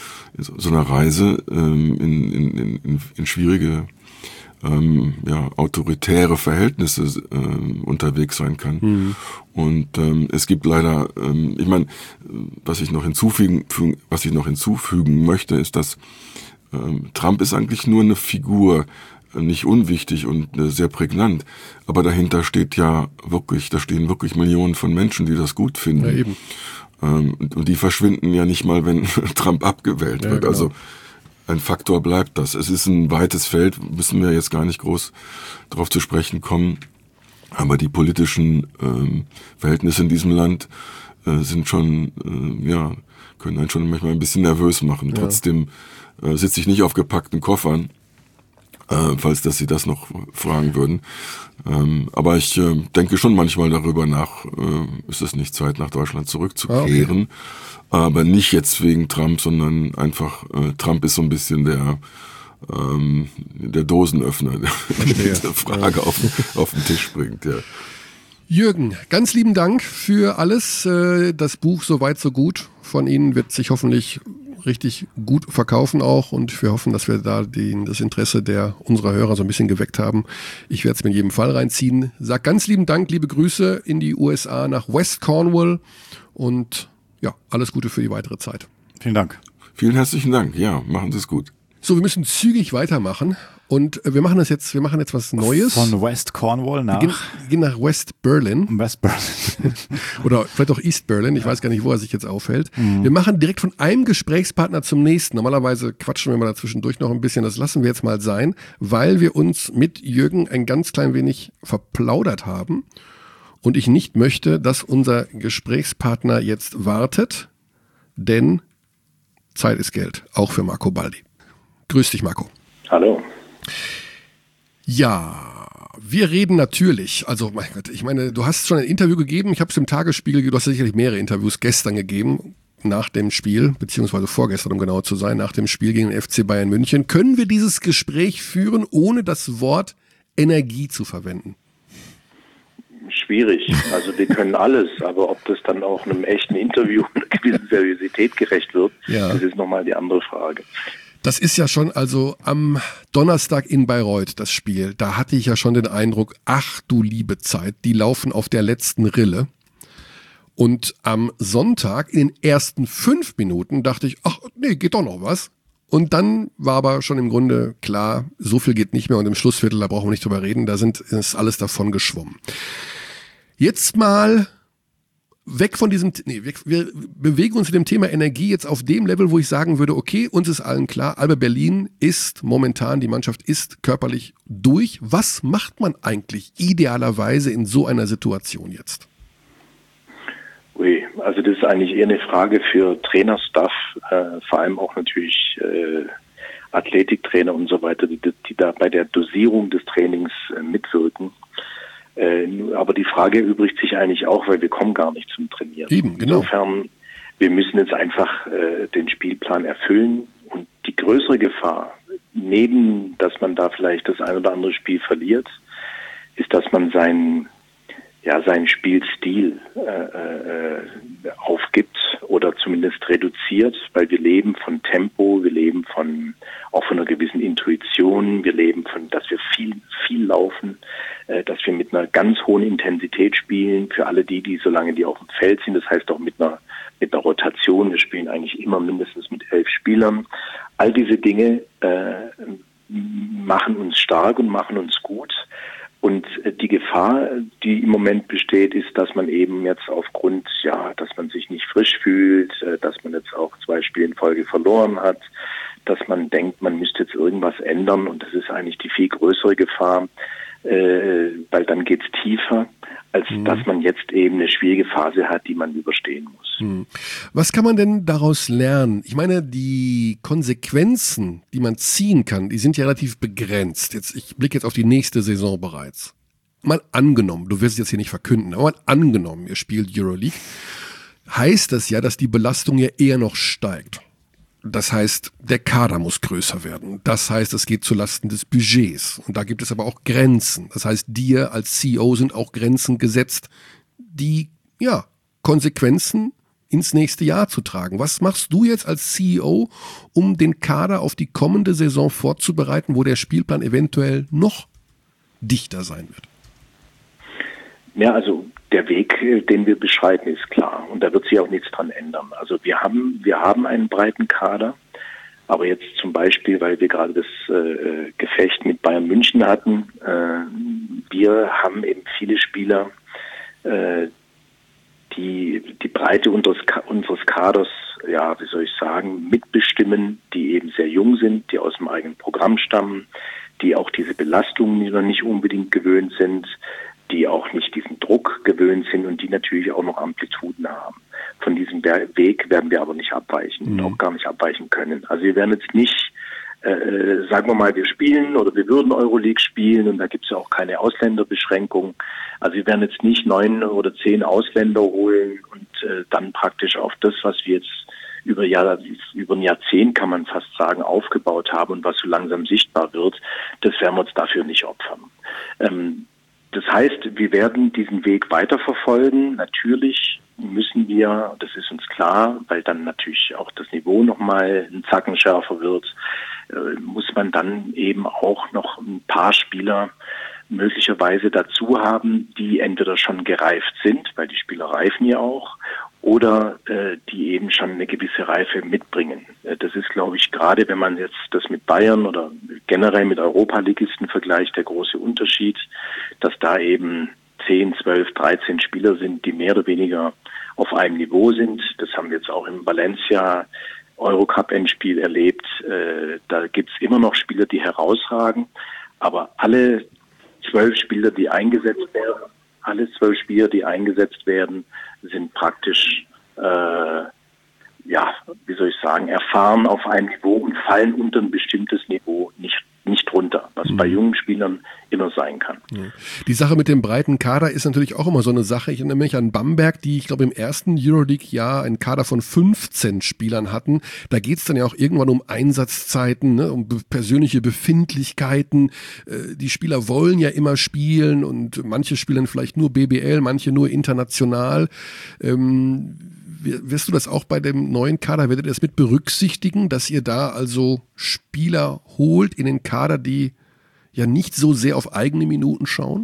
so einer Reise ähm, in, in, in, in schwierige, ähm, ja, autoritäre Verhältnisse ähm, unterwegs sein kann. Mhm. Und ähm, es gibt leider, ähm, ich meine, was ich noch hinzufügen, was ich noch hinzufügen möchte, ist, dass ähm, Trump ist eigentlich nur eine Figur, nicht unwichtig und äh, sehr prägnant, aber dahinter steht ja wirklich, da stehen wirklich Millionen von Menschen, die das gut finden. Ja, eben. Ähm, und die verschwinden ja nicht mal, wenn Trump abgewählt ja, wird. Genau. Also ein Faktor bleibt das. Es ist ein weites Feld, müssen wir jetzt gar nicht groß drauf zu sprechen kommen. Aber die politischen ähm, Verhältnisse in diesem Land äh, sind schon, äh, ja, können einen schon manchmal ein bisschen nervös machen. Ja. Trotzdem äh, sitze ich nicht auf gepackten Koffern, äh, falls dass Sie das noch fragen würden. Ähm, aber ich äh, denke schon manchmal darüber nach, äh, ist es nicht Zeit, nach Deutschland zurückzukehren. Okay. Aber nicht jetzt wegen Trump, sondern einfach, äh, Trump ist so ein bisschen der ähm, der Dosenöffner, der diese Frage ja. auf, auf den Tisch bringt. Ja. Jürgen, ganz lieben Dank für alles. Das Buch Soweit so gut von Ihnen wird sich hoffentlich richtig gut verkaufen auch und wir hoffen, dass wir da den, das Interesse der unserer Hörer so ein bisschen geweckt haben. Ich werde es mir in jedem Fall reinziehen. Sag ganz lieben Dank, liebe Grüße in die U S A nach West Cornwall und ja, alles Gute für die weitere Zeit. Vielen Dank. Vielen herzlichen Dank. Ja, machen Sie es gut. So, wir müssen zügig weitermachen und wir machen das jetzt, wir machen jetzt was Neues. Von West Cornwall nach? Wir gehen, wir gehen nach West Berlin. West Berlin. Oder vielleicht auch East Berlin, ich weiß gar nicht, wo er sich jetzt aufhält. Mhm. Wir machen direkt von einem Gesprächspartner zum nächsten. Normalerweise quatschen wir mal dazwischendurch noch ein bisschen, das lassen wir jetzt mal sein, weil wir uns mit Jürgen ein ganz klein wenig verplaudert haben und ich nicht möchte, dass unser Gesprächspartner jetzt wartet, denn Zeit ist Geld, auch für Marco Baldi. Grüß dich, Marco. Hallo. Ja, wir reden natürlich, also mein Gott, ich meine, du hast schon ein Interview gegeben, ich habe es im Tagesspiegel, du hast sicherlich mehrere Interviews gestern gegeben, nach dem Spiel, beziehungsweise vorgestern, um genau zu sein, nach dem Spiel gegen den F C Bayern München. Können wir dieses Gespräch führen, ohne das Wort Energie zu verwenden? Schwierig, also wir können alles, aber ob das dann auch einem echten Interview einer gewissen Seriosität gerecht wird, ja. Das ist nochmal die andere Frage. Das ist ja schon also am Donnerstag in Bayreuth das Spiel. Da hatte ich ja schon den Eindruck, ach du liebe Zeit, die laufen auf der letzten Rille. Und am Sonntag in den ersten fünf Minuten dachte ich, ach nee, geht doch noch was. Und dann war aber schon im Grunde klar, so viel geht nicht mehr und im Schlussviertel, da brauchen wir nicht drüber reden, da sind, ist alles davon geschwommen. Jetzt mal weg von diesem, nee, wir, wir bewegen uns in dem Thema Energie jetzt auf dem Level, wo ich sagen würde, okay, uns ist allen klar, Alba Berlin ist momentan, die Mannschaft ist körperlich durch. Was macht man eigentlich idealerweise in so einer Situation jetzt? Ui, also das ist eigentlich eher eine Frage für Trainerstaff, äh, vor allem auch natürlich äh, Athletiktrainer und so weiter, die, die da bei der Dosierung des Trainings äh, mitwirken. Aber die Frage erübrigt sich eigentlich auch, weil wir kommen gar nicht zum Trainieren. Eben, genau. Insofern, wir müssen jetzt einfach äh, den Spielplan erfüllen und die größere Gefahr, neben, dass man da vielleicht das ein oder andere Spiel verliert, ist, dass man seinen, ja, seinen Spielstil äh, äh, aufgibt oder zumindest reduziert, weil wir leben von Tempo, wir leben von auch von einer gewissen Intuition, wir leben von, dass wir viel, viel laufen, äh, dass wir mit einer ganz hohen Intensität spielen, für alle die, die solange die auf dem Feld sind, das heißt auch mit einer, mit einer Rotation, wir spielen eigentlich immer mindestens mit elf Spielern. All diese Dinge äh, machen uns stark und machen uns gut. Und die Gefahr, die im Moment besteht, ist, dass man eben jetzt aufgrund, ja, dass man sich nicht frisch fühlt, dass man jetzt auch zwei Spiele in Folge verloren hat, dass man denkt, man müsste jetzt irgendwas ändern. Und das ist eigentlich die viel größere Gefahr, äh, weil dann geht's tiefer, als mhm. dass man jetzt eben eine schwierige Phase hat, die man überstehen muss. Mhm. Was kann man denn daraus lernen? Ich meine, die Konsequenzen, die man ziehen kann, die sind ja relativ begrenzt. Jetzt, ich blicke jetzt auf die nächste Saison bereits. Mal angenommen, du wirst es jetzt hier nicht verkünden, aber mal angenommen, ihr spielt Euroleague, heißt das ja, dass die Belastung ja eher noch steigt. Das heißt, der Kader muss größer werden. Das heißt, es geht zulasten des Budgets. Und da gibt es aber auch Grenzen. Das heißt, dir als C E O sind auch Grenzen gesetzt, die, ja, Konsequenzen ins nächste Jahr zu tragen. Was machst du jetzt als C E O, um den Kader auf die kommende Saison vorzubereiten, wo der Spielplan eventuell noch dichter sein wird? Ja, also der Weg, den wir beschreiten, ist klar und da wird sich auch nichts dran ändern. Also wir haben wir haben einen breiten Kader, aber jetzt zum Beispiel, weil wir gerade das äh, Gefecht mit Bayern München hatten, äh, wir haben eben viele Spieler, äh, die die Breite unseres, unseres Kaders, ja, wie soll ich sagen, mitbestimmen, die eben sehr jung sind, die aus dem eigenen Programm stammen, die auch diese Belastungen noch nicht unbedingt gewöhnt sind, die auch nicht diesen Druck gewöhnt sind und die natürlich auch noch Amplituden haben. Von diesem Weg werden wir aber nicht abweichen mhm. und auch gar nicht abweichen können. Also wir werden jetzt nicht, äh, sagen wir mal, wir spielen oder wir würden Euroleague spielen und da gibt es ja auch keine Ausländerbeschränkung. Also wir werden jetzt nicht neun oder zehn Ausländer holen und äh, dann praktisch auf das, was wir jetzt über, Jahr, über ein Jahrzehnt, kann man fast sagen, aufgebaut haben und was so langsam sichtbar wird, das werden wir uns dafür nicht opfern. Ähm, das heißt, wir werden diesen Weg weiterverfolgen. Natürlich müssen wir, das ist uns klar, weil dann natürlich auch das Niveau nochmal einen Zacken schärfer wird, äh, muss man dann eben auch noch ein paar Spieler möglicherweise dazu haben, die entweder schon gereift sind, weil die Spieler reifen ja auch, oder äh, die eben schon eine gewisse Reife mitbringen. Äh, das ist, glaube ich, gerade wenn man jetzt das mit Bayern oder generell mit Europaligisten vergleicht, der große Unterschied, dass da eben zehn, zwölf, dreizehn Spieler sind, die mehr oder weniger auf einem Niveau sind. Das haben wir jetzt auch im Valencia Eurocup-Endspiel erlebt. Äh, da gibt's immer noch Spieler, die herausragen, aber alle zwölf Spieler, die eingesetzt werden, alle zwölf Spieler, die eingesetzt werden, sind praktisch, äh, ja, wie soll ich sagen, erfahren auf einem Niveau und fallen unter ein bestimmtes Niveau nicht nicht runter, was mhm. bei jungen Spielern immer sein kann. Die Sache mit dem breiten Kader ist natürlich auch immer so eine Sache. Ich erinnere mich an Bamberg, die, ich glaube, im ersten Euroleague-Jahr einen Kader von fünfzehn Spielern hatten. Da geht es dann ja auch irgendwann um Einsatzzeiten, ne, um be- persönliche Befindlichkeiten. Äh, die Spieler wollen ja immer spielen und manche spielen vielleicht nur B B L, manche nur international. Ähm, Wirst du das auch bei dem neuen Kader, werdet ihr das mit berücksichtigen, dass ihr da also Spieler holt in den Kader, die ja nicht so sehr auf eigene Minuten schauen?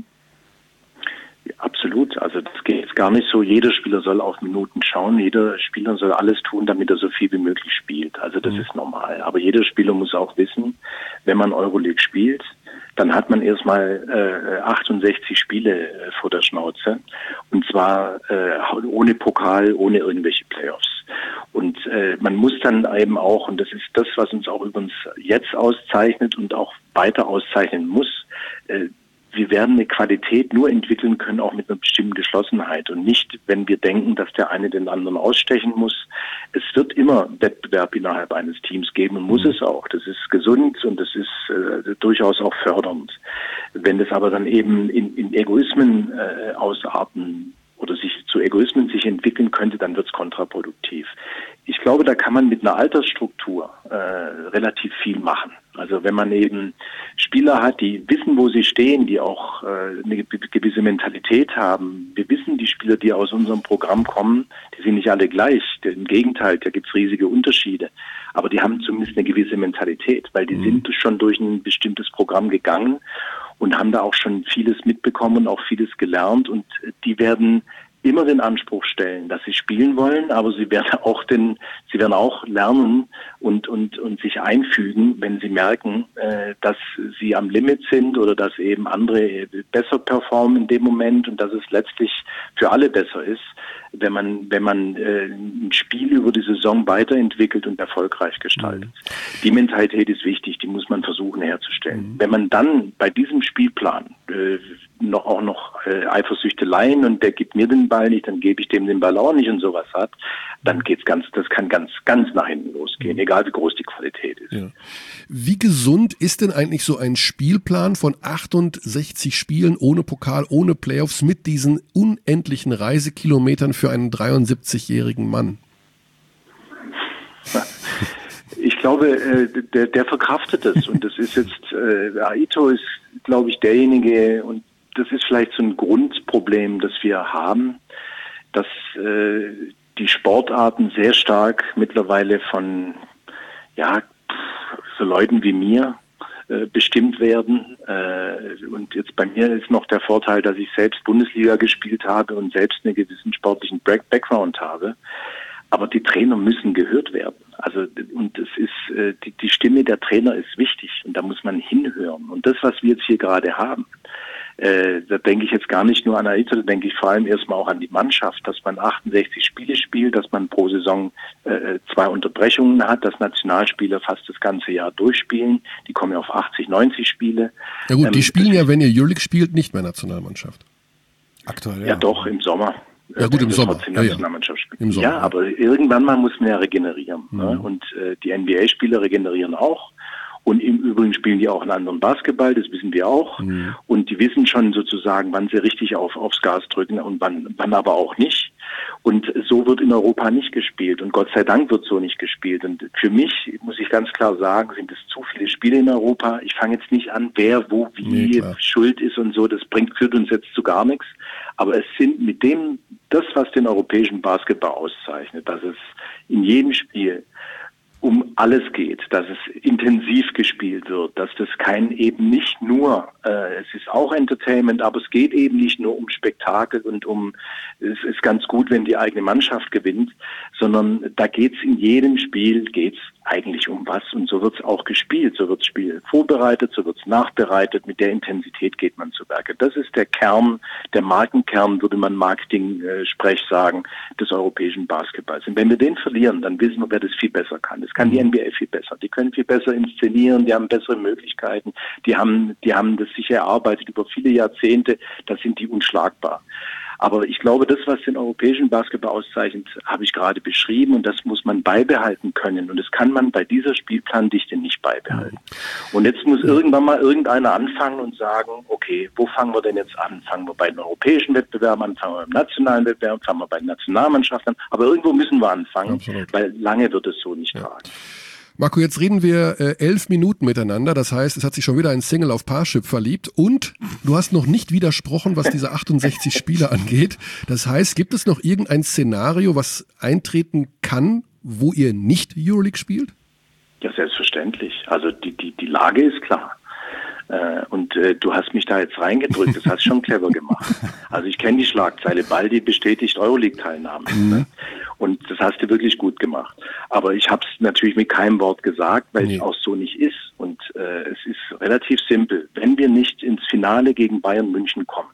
Ja, absolut. Also das geht jetzt gar nicht so, jeder Spieler soll auf Minuten schauen, jeder Spieler soll alles tun, damit er so viel wie möglich spielt. Also das mhm. ist normal. Aber jeder Spieler muss auch wissen, wenn man Euroleague spielt, dann hat man erstmal äh, achtundsechzig Spiele äh, vor der Schnauze und zwar äh, ohne Pokal, ohne irgendwelche Playoffs. Und äh, man muss dann eben auch, und das ist das, was uns auch übrigens jetzt auszeichnet und auch weiter auszeichnen muss, äh, wir werden eine Qualität nur entwickeln können, auch mit einer bestimmten Geschlossenheit und nicht, wenn wir denken, dass der eine den anderen ausstechen muss. Es wird immer Wettbewerb innerhalb eines Teams geben und muss mhm. es auch. Das ist gesund und das ist äh, durchaus auch fördernd. Wenn das aber dann eben in, in Egoismen äh, ausarten oder sich zu Egoismen sich entwickeln könnte, dann wird es kontraproduktiv. Ich glaube, da kann man mit einer Altersstruktur äh, relativ viel machen. Also wenn man eben Spieler hat, die wissen, wo sie stehen, die auch äh, eine gewisse Mentalität haben. Wir wissen, die Spieler, die aus unserem Programm kommen, die sind nicht alle gleich. Im Gegenteil, da gibt es riesige Unterschiede. Aber die haben zumindest eine gewisse Mentalität, weil die mhm. sind schon durch ein bestimmtes Programm gegangen und haben da auch schon vieles mitbekommen und auch vieles gelernt. Und die werden immer den Anspruch stellen, dass sie spielen wollen, aber sie werden auch den, sie werden auch lernen und und und sich einfügen, wenn sie merken, äh, dass sie am Limit sind oder dass eben andere besser performen in dem Moment und dass es letztlich für alle besser ist, wenn man wenn man äh, ein Spiel über die Saison weiterentwickelt und erfolgreich gestaltet. Mhm. Die Mentalität ist wichtig, die muss man versuchen herzustellen. Mhm. Wenn man dann bei diesem Spielplan äh, noch auch noch äh, Eifersüchteleien und der gibt mir den Ball nicht, dann gebe ich dem den Ball auch nicht und sowas hat, dann geht's ganz, das kann ganz, ganz nach hinten losgehen, egal wie groß die Qualität ist. Ja. Wie gesund ist denn eigentlich so ein Spielplan von achtundsechzig Spielen ohne Pokal, ohne Playoffs mit diesen unendlichen Reisekilometern für einen dreiundsiebzigjährigen Mann? Ich glaube, der, der verkraftet es und das ist jetzt, äh, Aito ist, glaube ich, derjenige und das ist vielleicht so ein Grundproblem, das wir haben, dass äh, die Sportarten sehr stark mittlerweile von ja so Leuten wie mir äh, bestimmt werden. Äh, und jetzt bei mir ist noch der Vorteil, dass ich selbst Bundesliga gespielt habe und selbst einen gewissen sportlichen Background habe. Aber die Trainer müssen gehört werden. Also und es ist äh, die, die Stimme der Trainer ist wichtig und da muss man hinhören. Und das, was wir jetzt hier gerade haben, äh, da denke ich jetzt gar nicht nur an Aito, da denke ich vor allem erstmal auch an die Mannschaft, dass man achtundsechzig Spiele spielt, dass man pro Saison äh, zwei Unterbrechungen hat, dass Nationalspieler fast das ganze Jahr durchspielen. Die kommen ja auf achtzig, neunzig Spiele. Ja gut, die ähm, spielen ja, wenn ihr Euroleague spielt, nicht mehr Nationalmannschaft. Aktuell, ja. Ja, doch, im Sommer. Ja gut, im Sommer. Ja, ja. Im Sommer. Ja, aber irgendwann mal muss man ja regenerieren. Mhm. Ne? Und äh, die N B A-Spieler regenerieren auch. Und im Übrigen spielen die auch einen anderen Basketball, das wissen wir auch. Mhm. Und die wissen schon sozusagen, wann sie richtig auf, aufs Gas drücken und wann, wann aber auch nicht. Und so wird in Europa nicht gespielt. Und Gott sei Dank wird so nicht gespielt. Und für mich, muss ich ganz klar sagen, sind es zu viele Spiele in Europa. Ich fange jetzt nicht an, wer, wo, wie nee, schuld ist und so. Das bringt, führt uns jetzt zu gar nichts. Aber es sind mit dem, das, was den europäischen Basketball auszeichnet, dass es in jedem Spiel um alles geht, dass es intensiv gespielt wird, dass das kein eben nicht nur, äh, es ist auch Entertainment, aber es geht eben nicht nur um Spektakel und um, es ist ganz gut, wenn die eigene Mannschaft gewinnt, sondern da geht's in jedem Spiel, geht's eigentlich um was und so wird's auch gespielt, so wird's Spiel vorbereitet, so wird's nachbereitet, mit der Intensität geht man zu Werke. Das ist der Kern, der Markenkern, würde man Marketing-Sprech sagen, des europäischen Basketballs. Und wenn wir den verlieren, dann wissen wir, wer das viel besser kann. Das kann die N B A viel besser. Die können viel besser inszenieren, die haben bessere Möglichkeiten, die haben, die haben das sich erarbeitet über viele Jahrzehnte, da sind die unschlagbar. Aber ich glaube, das, was den europäischen Basketball auszeichnet, habe ich gerade beschrieben und das muss man beibehalten können. Und das kann man bei dieser Spielplandichte nicht beibehalten. Und jetzt muss irgendwann mal irgendeiner anfangen und sagen, okay, wo fangen wir denn jetzt an? Fangen wir bei den europäischen Wettbewerben an, fangen wir beim nationalen Wettbewerb, fangen wir bei den Nationalmannschaften an. Aber irgendwo müssen wir anfangen, Absolut. Weil lange wird es so nicht ja. tragen. Marco, jetzt reden wir äh, elf Minuten miteinander. Das heißt, es hat sich schon wieder ein Single auf Parship verliebt und du hast noch nicht widersprochen, was diese achtundsechzig Spiele angeht. Das heißt, gibt es noch irgendein Szenario, was eintreten kann, wo ihr nicht Euroleague spielt? Ja, selbstverständlich. Also die, die, die Lage ist klar. Äh, und äh, du hast mich da jetzt reingedrückt, das hast schon clever gemacht. Also ich kenne die Schlagzeile, Baldi bestätigt Euroleague-Teilnahme. Mhm. Und das hast du wirklich gut gemacht. Aber ich habe es natürlich mit keinem Wort gesagt, weil nee. es auch so nicht ist. Und äh, es ist relativ simpel. Wenn wir nicht ins Finale gegen Bayern München kommen,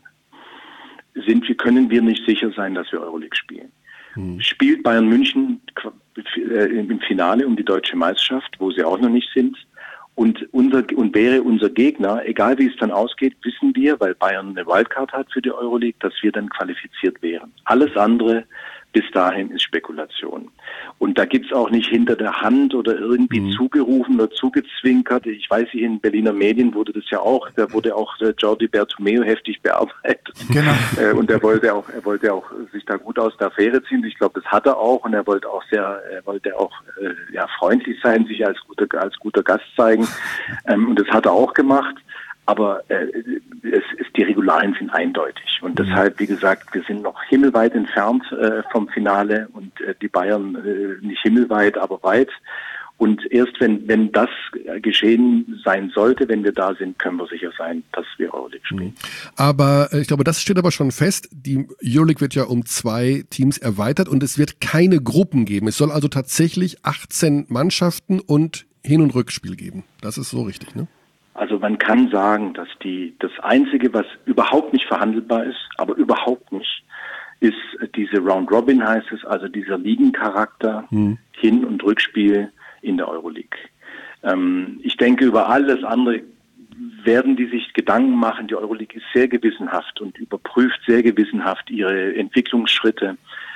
sind wir, können wir nicht sicher sein, dass wir Euroleague spielen. Mhm. Spielt Bayern München äh, im Finale um die deutsche Meisterschaft, wo sie auch noch nicht sind, und unser und wäre unser Gegner, egal wie es dann ausgeht, wissen wir, weil Bayern eine Wildcard hat für die Euroleague, dass wir dann qualifiziert wären. Alles andere bis dahin ist Spekulation. Und da gibt's auch nicht hinter der Hand oder irgendwie mhm. zugerufen oder zugezwinkert. Ich weiß, hier in Berliner Medien wurde das ja auch, da wurde auch der Jordi Bertomeu heftig bearbeitet. Genau. Äh, und er wollte auch, er wollte auch sich da gut aus der Affäre ziehen. Ich glaube, das hat er auch. Und er wollte auch sehr, er wollte auch äh, ja freundlich sein, sich als guter, als guter Gast zeigen. Ähm, und das hat er auch gemacht. Aber äh, es ist, die Regularien sind eindeutig. Und deshalb, wie gesagt, wir sind noch himmelweit entfernt äh, vom Finale und äh, die Bayern äh, nicht himmelweit, aber weit. Und erst wenn, wenn das geschehen sein sollte, wenn wir da sind, können wir sicher sein, dass wir Euroleague spielen. Aber ich glaube, das steht aber schon fest. Die Euroleague wird ja um zwei Teams erweitert und es wird keine Gruppen geben. Es soll also tatsächlich achtzehn Mannschaften und Hin- und Rückspiel geben. Das ist so richtig, ne? Also man kann sagen, dass die das Einzige, was überhaupt nicht verhandelbar ist, aber überhaupt nicht, ist diese Round Robin, heißt es, also dieser Ligencharakter, hm. Hin- und Rückspiel in der Euroleague. Ähm, ich denke, über alles andere werden die sich Gedanken machen. Die Euroleague ist sehr gewissenhaft und überprüft sehr gewissenhaft ihre Entwicklungsschritte.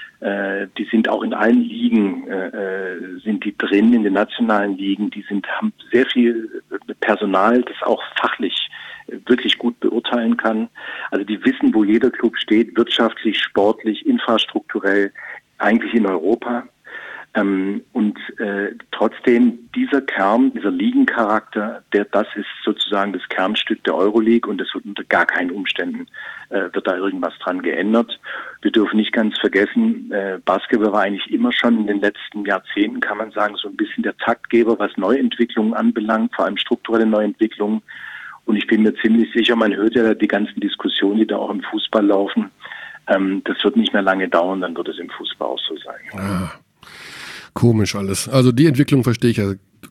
Äh, die sind auch in allen Ligen, äh, sind die drin, in den nationalen Ligen. Die sind, haben sehr viel Personal, das auch fachlich äh, wirklich gut beurteilen kann. Also die wissen, wo jeder Club steht, wirtschaftlich, sportlich, infrastrukturell, eigentlich in Europa. Ähm, und äh, trotzdem dieser Kern, dieser Ligencharakter, der das ist sozusagen das Kernstück der Euroleague und es wird unter gar keinen Umständen äh, wird da irgendwas dran geändert. Wir dürfen nicht ganz vergessen, äh, Basketball war eigentlich immer schon in den letzten Jahrzehnten, kann man sagen, so ein bisschen der Taktgeber, was Neuentwicklungen anbelangt, vor allem strukturelle Neuentwicklungen. Und ich bin mir ziemlich sicher, man hört ja die ganzen Diskussionen, die da auch im Fußball laufen. Ähm, das wird nicht mehr lange dauern, dann wird es im Fußball auch so sein. Ah. Komisch alles. Also die Entwicklung verstehe ich ja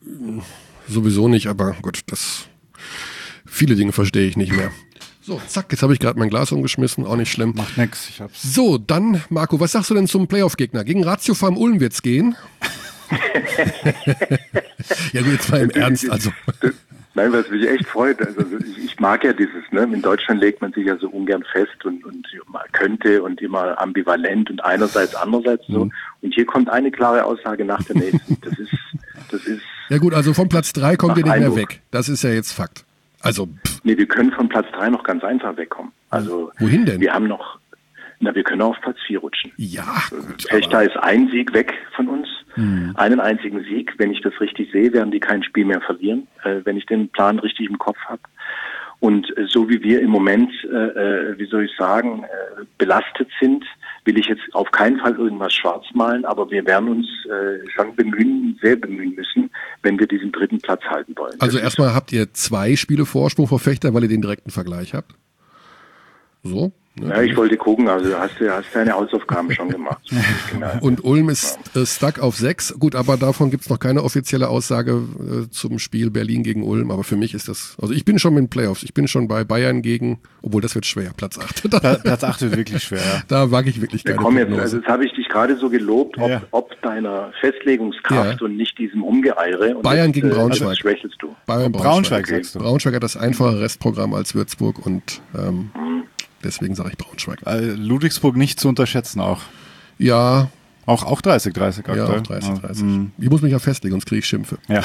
sowieso nicht, aber gut, das viele Dinge verstehe ich nicht mehr. So, zack, jetzt habe ich gerade mein Glas umgeschmissen, auch nicht schlimm. Macht nix, ich hab's. So, dann, Marco, was sagst du denn zum Playoff-Gegner? Gegen Ratio Farm Ulm wird's gehen? Ja gut, jetzt mal im Ernst, also. Nein, was mich echt freut, also ich, ich mag ja dieses, ne, in Deutschland legt man sich ja so ungern fest und, und mal könnte und immer ambivalent und einerseits, andererseits so. Mhm. Und hier kommt eine klare Aussage nach der nächsten. Das ist, das ist. Ja gut, also von Platz drei kommt ihr nicht Eindruck. mehr weg. Das ist ja jetzt Fakt. Also. Pff. Nee, wir können von Platz drei noch ganz einfach wegkommen. Also. Wohin denn? Wir haben noch, na, wir können auf Platz vier rutschen. Ja. Gut, Fechter ist ein Sieg weg von uns. Hm. Einen einzigen Sieg. Wenn ich das richtig sehe, werden die kein Spiel mehr verlieren, äh, wenn ich den Plan richtig im Kopf habe. Und äh, so wie wir im Moment, äh, wie soll ich sagen, äh, belastet sind, will ich jetzt auf keinen Fall irgendwas schwarz malen, aber wir werden uns äh, schon bemühen, sehr bemühen müssen, wenn wir diesen dritten Platz halten wollen. Also erstmal habt ihr zwei Spiele Vorsprung vor Fechter, weil ihr den direkten Vergleich habt. So. Ja, ich wollte gucken, also hast du hast deine Hausaufgaben schon gemacht. Und Ulm ist äh, stuck auf sechs. Gut, aber davon gibt's noch keine offizielle Aussage äh, zum Spiel Berlin gegen Ulm. Aber für mich ist das, also ich bin schon in den Playoffs. Ich bin schon bei Bayern gegen, obwohl das wird schwer, Platz acht. Platz acht wird wirklich schwer, ja. Da wage ich wirklich keine ja, komm jetzt, Prognose. also jetzt habe ich dich gerade so gelobt, ob, ja. ob deiner Festlegungskraft Ja. und nicht diesem Umgeeire. Und Bayern jetzt, gegen Braunschweig. Also schwächelst du. Bayern Braunschweig, Braunschweig, sagst du. Braunschweig hat das einfache Restprogramm als Würzburg und ähm, deswegen sage ich Braunschweig. Äh, Ludwigsburg nicht zu unterschätzen auch. Ja, Auch, auch dreißig dreißig ja, aktuell. auch dreißig dreißig. Mhm. Ich muss mich ja festlegen, sonst kriege ich Schimpfe. Ja.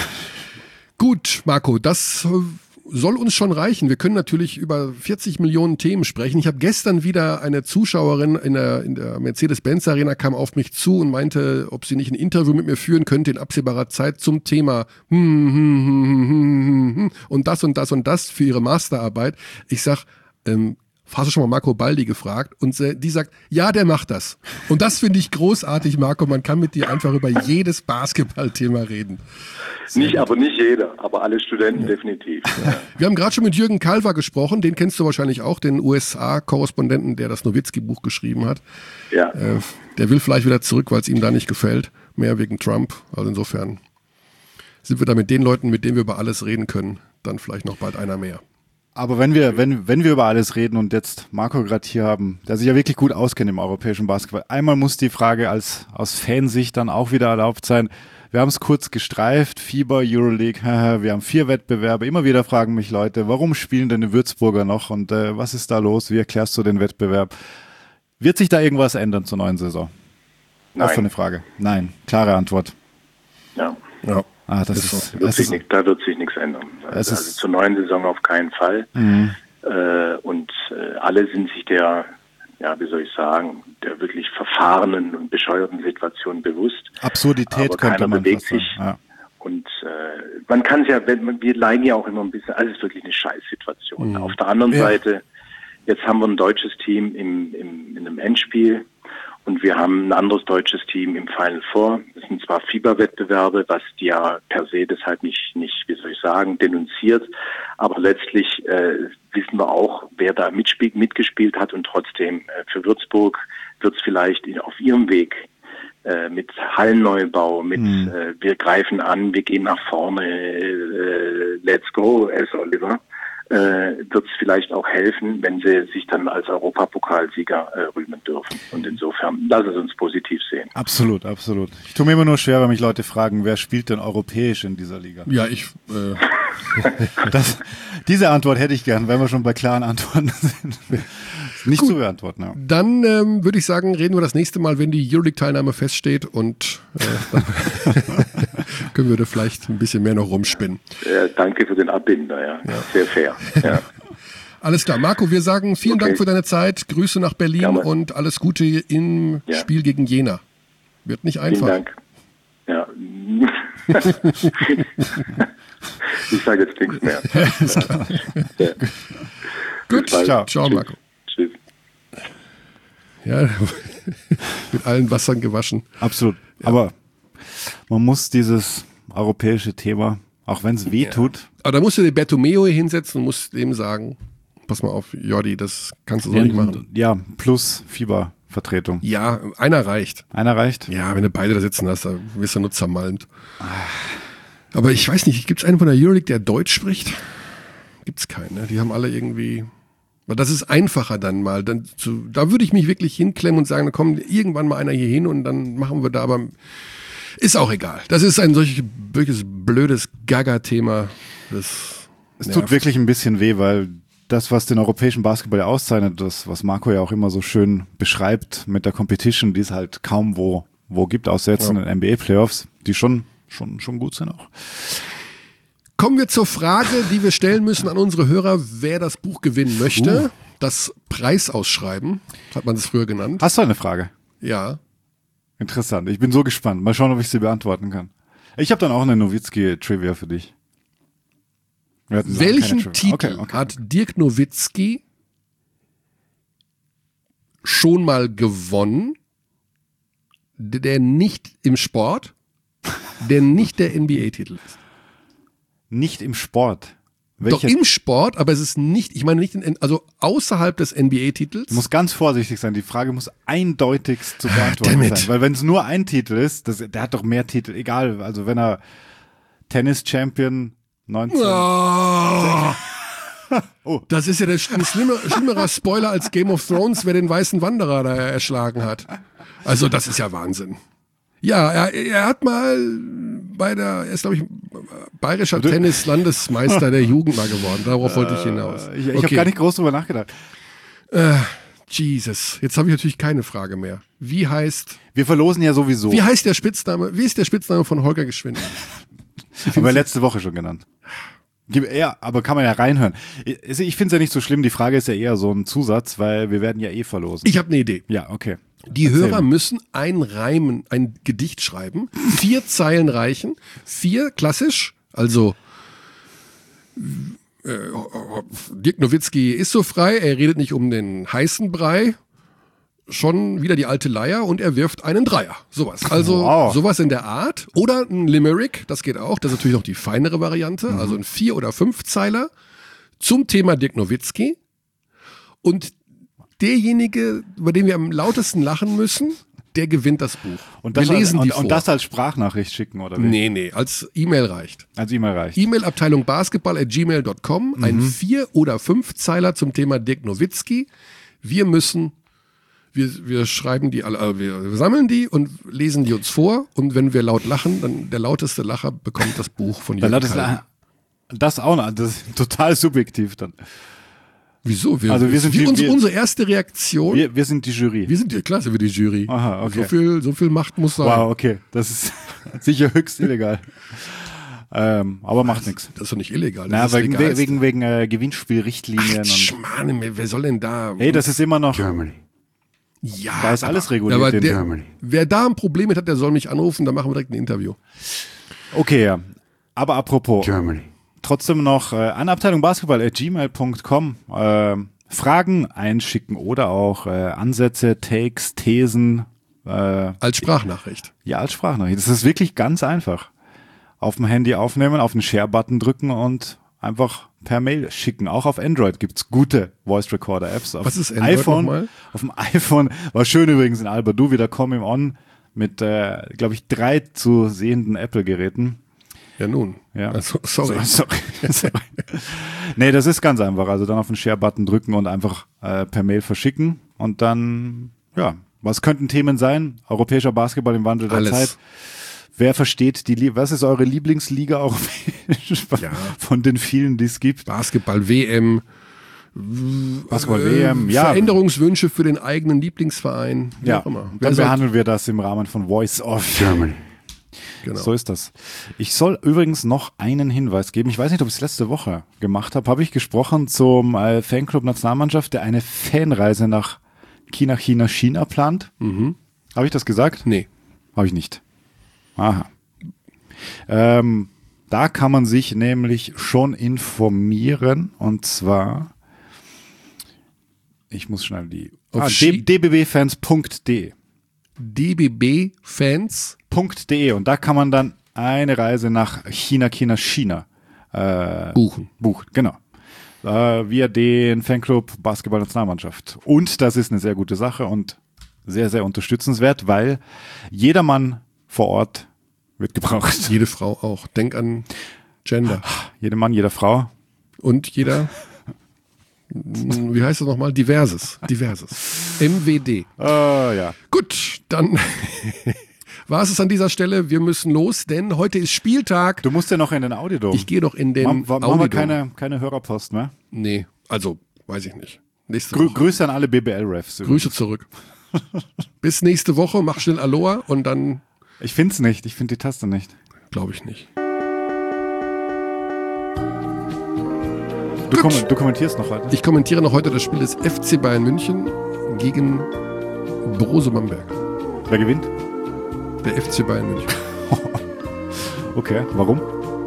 Gut, Marco, das äh, soll uns schon reichen. Wir können natürlich über vierzig Millionen Themen sprechen. Ich habe gestern wieder eine Zuschauerin in der, in der Mercedes-Benz-Arena kam auf mich zu und meinte, ob sie nicht ein Interview mit mir führen könnte in absehbarer Zeit zum Thema hm, hm, hm, hm, hm, hm, und das und das und das für ihre Masterarbeit. Ich sag, ähm, hast du schon mal Marco Baldi gefragt? Und die sagt, ja, der macht das. Und das finde ich großartig, Marco. Man kann mit dir einfach über jedes Basketballthema reden. Sehr Nicht, gut. aber nicht jeder, aber alle Studenten Ja. definitiv. Wir haben gerade schon mit Jürgen Kalver gesprochen. Den kennst du wahrscheinlich auch, den U S A-Korrespondenten, der das Nowitzki-Buch geschrieben hat. Ja. Äh, der will vielleicht wieder zurück, weil es ihm da nicht gefällt. Mehr wegen Trump. Also insofern sind wir da mit den Leuten, mit denen wir über alles reden können, dann vielleicht noch bald einer mehr. Aber wenn wir, wenn, wenn wir über alles reden und jetzt Marco gerade hier haben, der sich ja wirklich gut auskennt im europäischen Basketball, einmal muss die Frage als aus Fansicht dann auch wieder erlaubt sein. Wir haben es kurz gestreift, FIBA, Euroleague, wir haben vier Wettbewerbe. Immer wieder fragen mich Leute, warum spielen denn die Würzburger noch und äh, was ist da los? Wie erklärst du den Wettbewerb? Wird sich da irgendwas ändern zur neuen Saison? Nein. Offene Frage. Nein, klare Antwort. Ja. Ja. Ah, das Ist ist, Wird das sich ist nicht, da wird sich nichts ändern. Es Also, ist- also zur neuen Saison auf keinen Fall. Mhm. Äh, und äh, alle sind sich der, ja, wie soll ich sagen, der wirklich verfahrenen und bescheuerten Situation bewusst. Absurdität Aber könnte keiner man bewegt fast sagen. sich. Ja. Und äh, man kann es ja, wenn man, wir leiden ja auch immer ein bisschen, also es ist wirklich eine Scheißsituation. Mhm. Auf der anderen Ja. Seite, jetzt haben wir ein deutsches Team im, im, in einem Endspiel und wir haben ein anderes deutsches Team im Final Four. Das sind zwar FIBA-Wettbewerbe, was die ja per se deshalb nicht, nicht, wie soll ich sagen, denunziert, aber letztlich äh, wissen wir auch, wer da mitspielt, mitgespielt hat und trotzdem äh, für Würzburg wird es vielleicht in, auf ihrem Weg äh, mit Hallenneubau, mit Mhm. äh, wir greifen an, wir gehen nach vorne, äh, let's go, S. Oliver, äh, wird es vielleicht auch helfen, wenn sie sich dann als Europapokalsieger äh, rühmen dürfen. Und insofern, lass es uns positiv sehen. Absolut, absolut. Ich tue mir immer nur schwer, wenn mich Leute fragen, wer spielt denn europäisch in dieser Liga? Ja, ich, äh, Das, diese Antwort hätte ich gern, wenn wir schon bei klaren Antworten sind. Nicht zu beantworten, ja. dann ähm, würde ich sagen, reden wir das nächste Mal, wenn die Euroleague-Teilnahme feststeht und äh, dann können wir da vielleicht ein bisschen mehr noch rumspinnen. Äh, danke für den Abbinder, ja. Sehr fair. Ja. Alles klar, Marco, wir sagen vielen Okay. Dank für deine Zeit, Grüße nach Berlin Gerne. und alles Gute im Ja. Spiel gegen Jena. Wird nicht einfach. Vielen Dank. Ja. Ich sage jetzt nichts mehr. Ja. Gut, Bis bald. ciao. Ciao, Tschüss. Marco. Tschüss. Ja, mit allen Wassern gewaschen. Absolut. Aber man muss dieses europäische Thema, auch wenn es weh tut, Aber da musst du den Bertomeo hier hinsetzen und musst dem sagen, pass mal auf, Jordi, das kannst du so nicht machen. ja, plus Fiebervertretung. Ja, einer reicht. Einer reicht? Ja, wenn du beide da sitzen hast, da wirst du nur zermalmt. Aber ich weiß nicht, gibt es einen von der Euroleague, der Deutsch spricht? Gibt's keinen, ne? Die haben alle irgendwie... Weil das ist einfacher dann mal. Dann zu, da würde ich mich wirklich hinklemmen und sagen, da kommt irgendwann mal einer hier hin und dann machen wir da, aber ist auch egal. Das ist ein solches, solches blödes Gaga-Thema. Das Es nervt. tut wirklich ein bisschen weh, weil das, was den europäischen Basketball ja auszeichnet, das, was Marco ja auch immer so schön beschreibt mit der Competition, die es halt kaum wo, wo gibt, außer jetzt in den N B A-Playoffs, die schon, schon, schon gut sind auch. Kommen wir zur Frage, die wir stellen müssen an unsere Hörer, wer das Buch gewinnen möchte. Uh. Das Preisausschreiben, hat man es früher genannt. Hast du eine Frage? Ja. Interessant. Ich bin so gespannt. Mal schauen, ob ich sie beantworten kann. Ich habe dann auch eine Nowitzki-Trivia für dich. Welchen Titel okay, okay. hat Dirk Nowitzki schon mal gewonnen, der nicht im Sport, der nicht der N B A-Titel ist? Nicht im Sport? Welche? Doch im Sport, aber es ist nicht, ich meine nicht, in, also außerhalb des N B A-Titels. Du musst ganz vorsichtig sein, die Frage muss eindeutig zu beantworten sein. Weil wenn es nur ein Titel ist, das, der hat doch mehr Titel, egal, also wenn er Tennis-Champion neunzehn Oh. Oh. Das ist ja der, ein schlimmer, schlimmerer Spoiler als Game of Thrones, wer den weißen Wanderer da erschlagen hat. Also das ist ja Wahnsinn. Ja, er, er hat mal bei der, er ist glaube ich bayerischer Tennis-Landesmeister der Jugend mal geworden. Darauf wollte ich hinaus. Ich, ich okay. habe gar nicht groß drüber nachgedacht. Äh, Jesus, jetzt habe ich natürlich keine Frage mehr. Wie heißt... Wir verlosen ja sowieso. Wie heißt der Spitzname, wie ist der Spitzname von Holger Geschwind? Haben wir letzte Woche schon genannt. Ja, aber kann man ja reinhören. Ich, ich finde es ja nicht so schlimm, die Frage ist ja eher so ein Zusatz, weil wir werden ja eh verlosen. Ich habe eine Idee. Ja, okay. Die Erzähl Hörer mir. müssen ein Reimen, ein Gedicht schreiben, vier Zeilen reichen, vier klassisch, also äh, Dirk Nowitzki ist so frei, er redet nicht um den heißen Brei, schon wieder die alte Leier und er wirft einen Dreier. Sowas. Also wow. sowas in der Art. Oder ein Limerick, das geht auch. Das ist natürlich noch die feinere Variante. Mhm. Also ein Vier- oder Fünfzeiler zum Thema Dirk Nowitzki. Und derjenige, über den wir am lautesten lachen müssen, der gewinnt das Buch. Und das, wir lesen als, die und, vor. und das als Sprachnachricht schicken, oder wie? Nee, nee, als E-Mail reicht. Als E-Mail reicht. E-Mail-Abteilung basketball at gmail dot com. Mhm. Ein Vier- oder Fünfzeiler zum Thema Dirk Nowitzki. Wir müssen Wir, wir schreiben die alle, äh, wir, wir sammeln die und lesen die uns vor und wenn wir laut lachen, dann der lauteste Lacher bekommt das Buch von Jürgen Kalten. Das auch noch, das ist total subjektiv dann. Wieso? Wir, also wir sind wie die, uns, wir, unsere erste Reaktion. Wir, wir sind die Jury. Wir sind die Klasse, wir die Jury. Aha, okay. So viel, so viel Macht muss sein. Wow, okay. Das ist sicher höchst illegal. Ähm, aber macht nichts. Das ist doch nicht illegal. Na, wegen, wegen, wegen, wegen äh, Gewinnspielrichtlinien. Ach, Schmarrn, wer soll denn da? Hey, das ist immer noch Germany. Ja, da ist alles reguliert aber in der, Germany. Wer da ein Problem mit hat, der soll mich anrufen, dann machen wir direkt ein Interview. Okay, ja. Aber apropos, Germany. Trotzdem noch äh, an abteilung basketball at gmail dot com äh, Fragen einschicken oder auch äh, Ansätze, Takes, Thesen. Äh, als Sprachnachricht. Ja, als Sprachnachricht. Das ist wirklich ganz einfach. Auf dem Handy aufnehmen, auf den Share-Button drücken und einfach per Mail schicken. Auch auf Android gibt's gute Voice-Recorder-Apps. Auf Was ist Android iPhone, nochmal? Auf dem iPhone, war schön übrigens in Alba, du wieder Coming On mit, äh, glaube ich, drei zu sehenden Apple-Geräten. Ja nun, ja. Also, sorry. So, sorry. sorry. Nee, das ist ganz einfach. Also dann auf den Share-Button drücken und einfach äh, per Mail verschicken. Und dann, ja, was könnten Themen sein? Europäischer Basketball im Wandel der Alles. Zeit. Wer versteht die, was ist eure Lieblingsliga europäisch Ja. von den vielen, die es gibt? Basketball-W M. Basketball-W M, ja. Veränderungswünsche für den eigenen Lieblingsverein. Wie Ja, auch immer. dann Wer soll- behandeln wir das im Rahmen von Voice of Germany. Genau. So ist das. Ich soll übrigens noch einen Hinweis geben. Ich weiß nicht, ob ich es letzte Woche gemacht habe. Habe ich gesprochen zum äh, Fanclub Nationalmannschaft, der eine Fanreise nach China, China, China plant. Mhm. Habe ich das gesagt? Nee. Habe ich nicht. Aha. Ähm, da kann man sich nämlich schon informieren. Und zwar, ich muss schnell die, Auf ah, Ski- d b b fans punkt d e. D B B-Fans. .de und da kann man dann eine Reise nach China, China, China äh, Buchen. buchen. Genau. Äh, via den Fanclub Basketball-Nationalmannschaft. Und das ist eine sehr gute Sache und sehr, sehr unterstützenswert, weil jeder Mann vor Ort wird gebraucht. Jede Frau auch. Denk an Gender. Jeder Mann, jede Frau. Und jeder, wie heißt das nochmal? Diverses. Diverses. M W D. Äh, ja. Gut, dann war es an dieser Stelle. Wir müssen los, denn heute ist Spieltag. Du musst ja noch in den Audiodom. Ich gehe doch in den Machen Audiodom. wir keine, keine Hörerpost mehr? Nee, also weiß ich nicht. Nächste Grü- Woche. Grüße an alle B B L-Refs. Grüße zurück. Bis nächste Woche. Mach schnell Aloha und dann... Ich find's nicht. Ich find die Taste nicht. Glaube ich nicht. Du, kom- du kommentierst noch heute? Ich kommentiere noch heute das Spiel des F C Bayern München gegen Borussia Bamberg. Wer gewinnt? Der F C Bayern München. Okay, warum?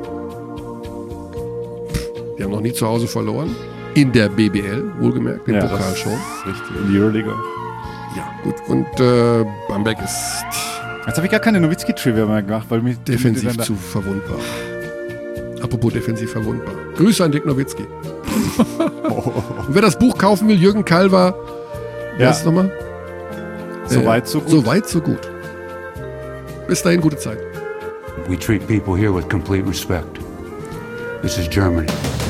Die haben noch nie zu Hause verloren. In der B B L, wohlgemerkt, im Ja, Pokal das schon. ist richtig. In die Euroliga. Ja, gut. Und äh, Bamberg ist Jetzt habe ich gar keine Nowitzki-Trivia mehr gemacht, weil mich defensiv zu verwundbar. Apropos defensiv verwundbar. Grüße an Dirk Nowitzki. Und wer das Buch kaufen will, Jürgen Kalver, wer Ja. ist es nochmal? So weit, so gut. So weit, so gut. Bis dahin, gute Zeit. We treat people here with complete respect. This is Germany.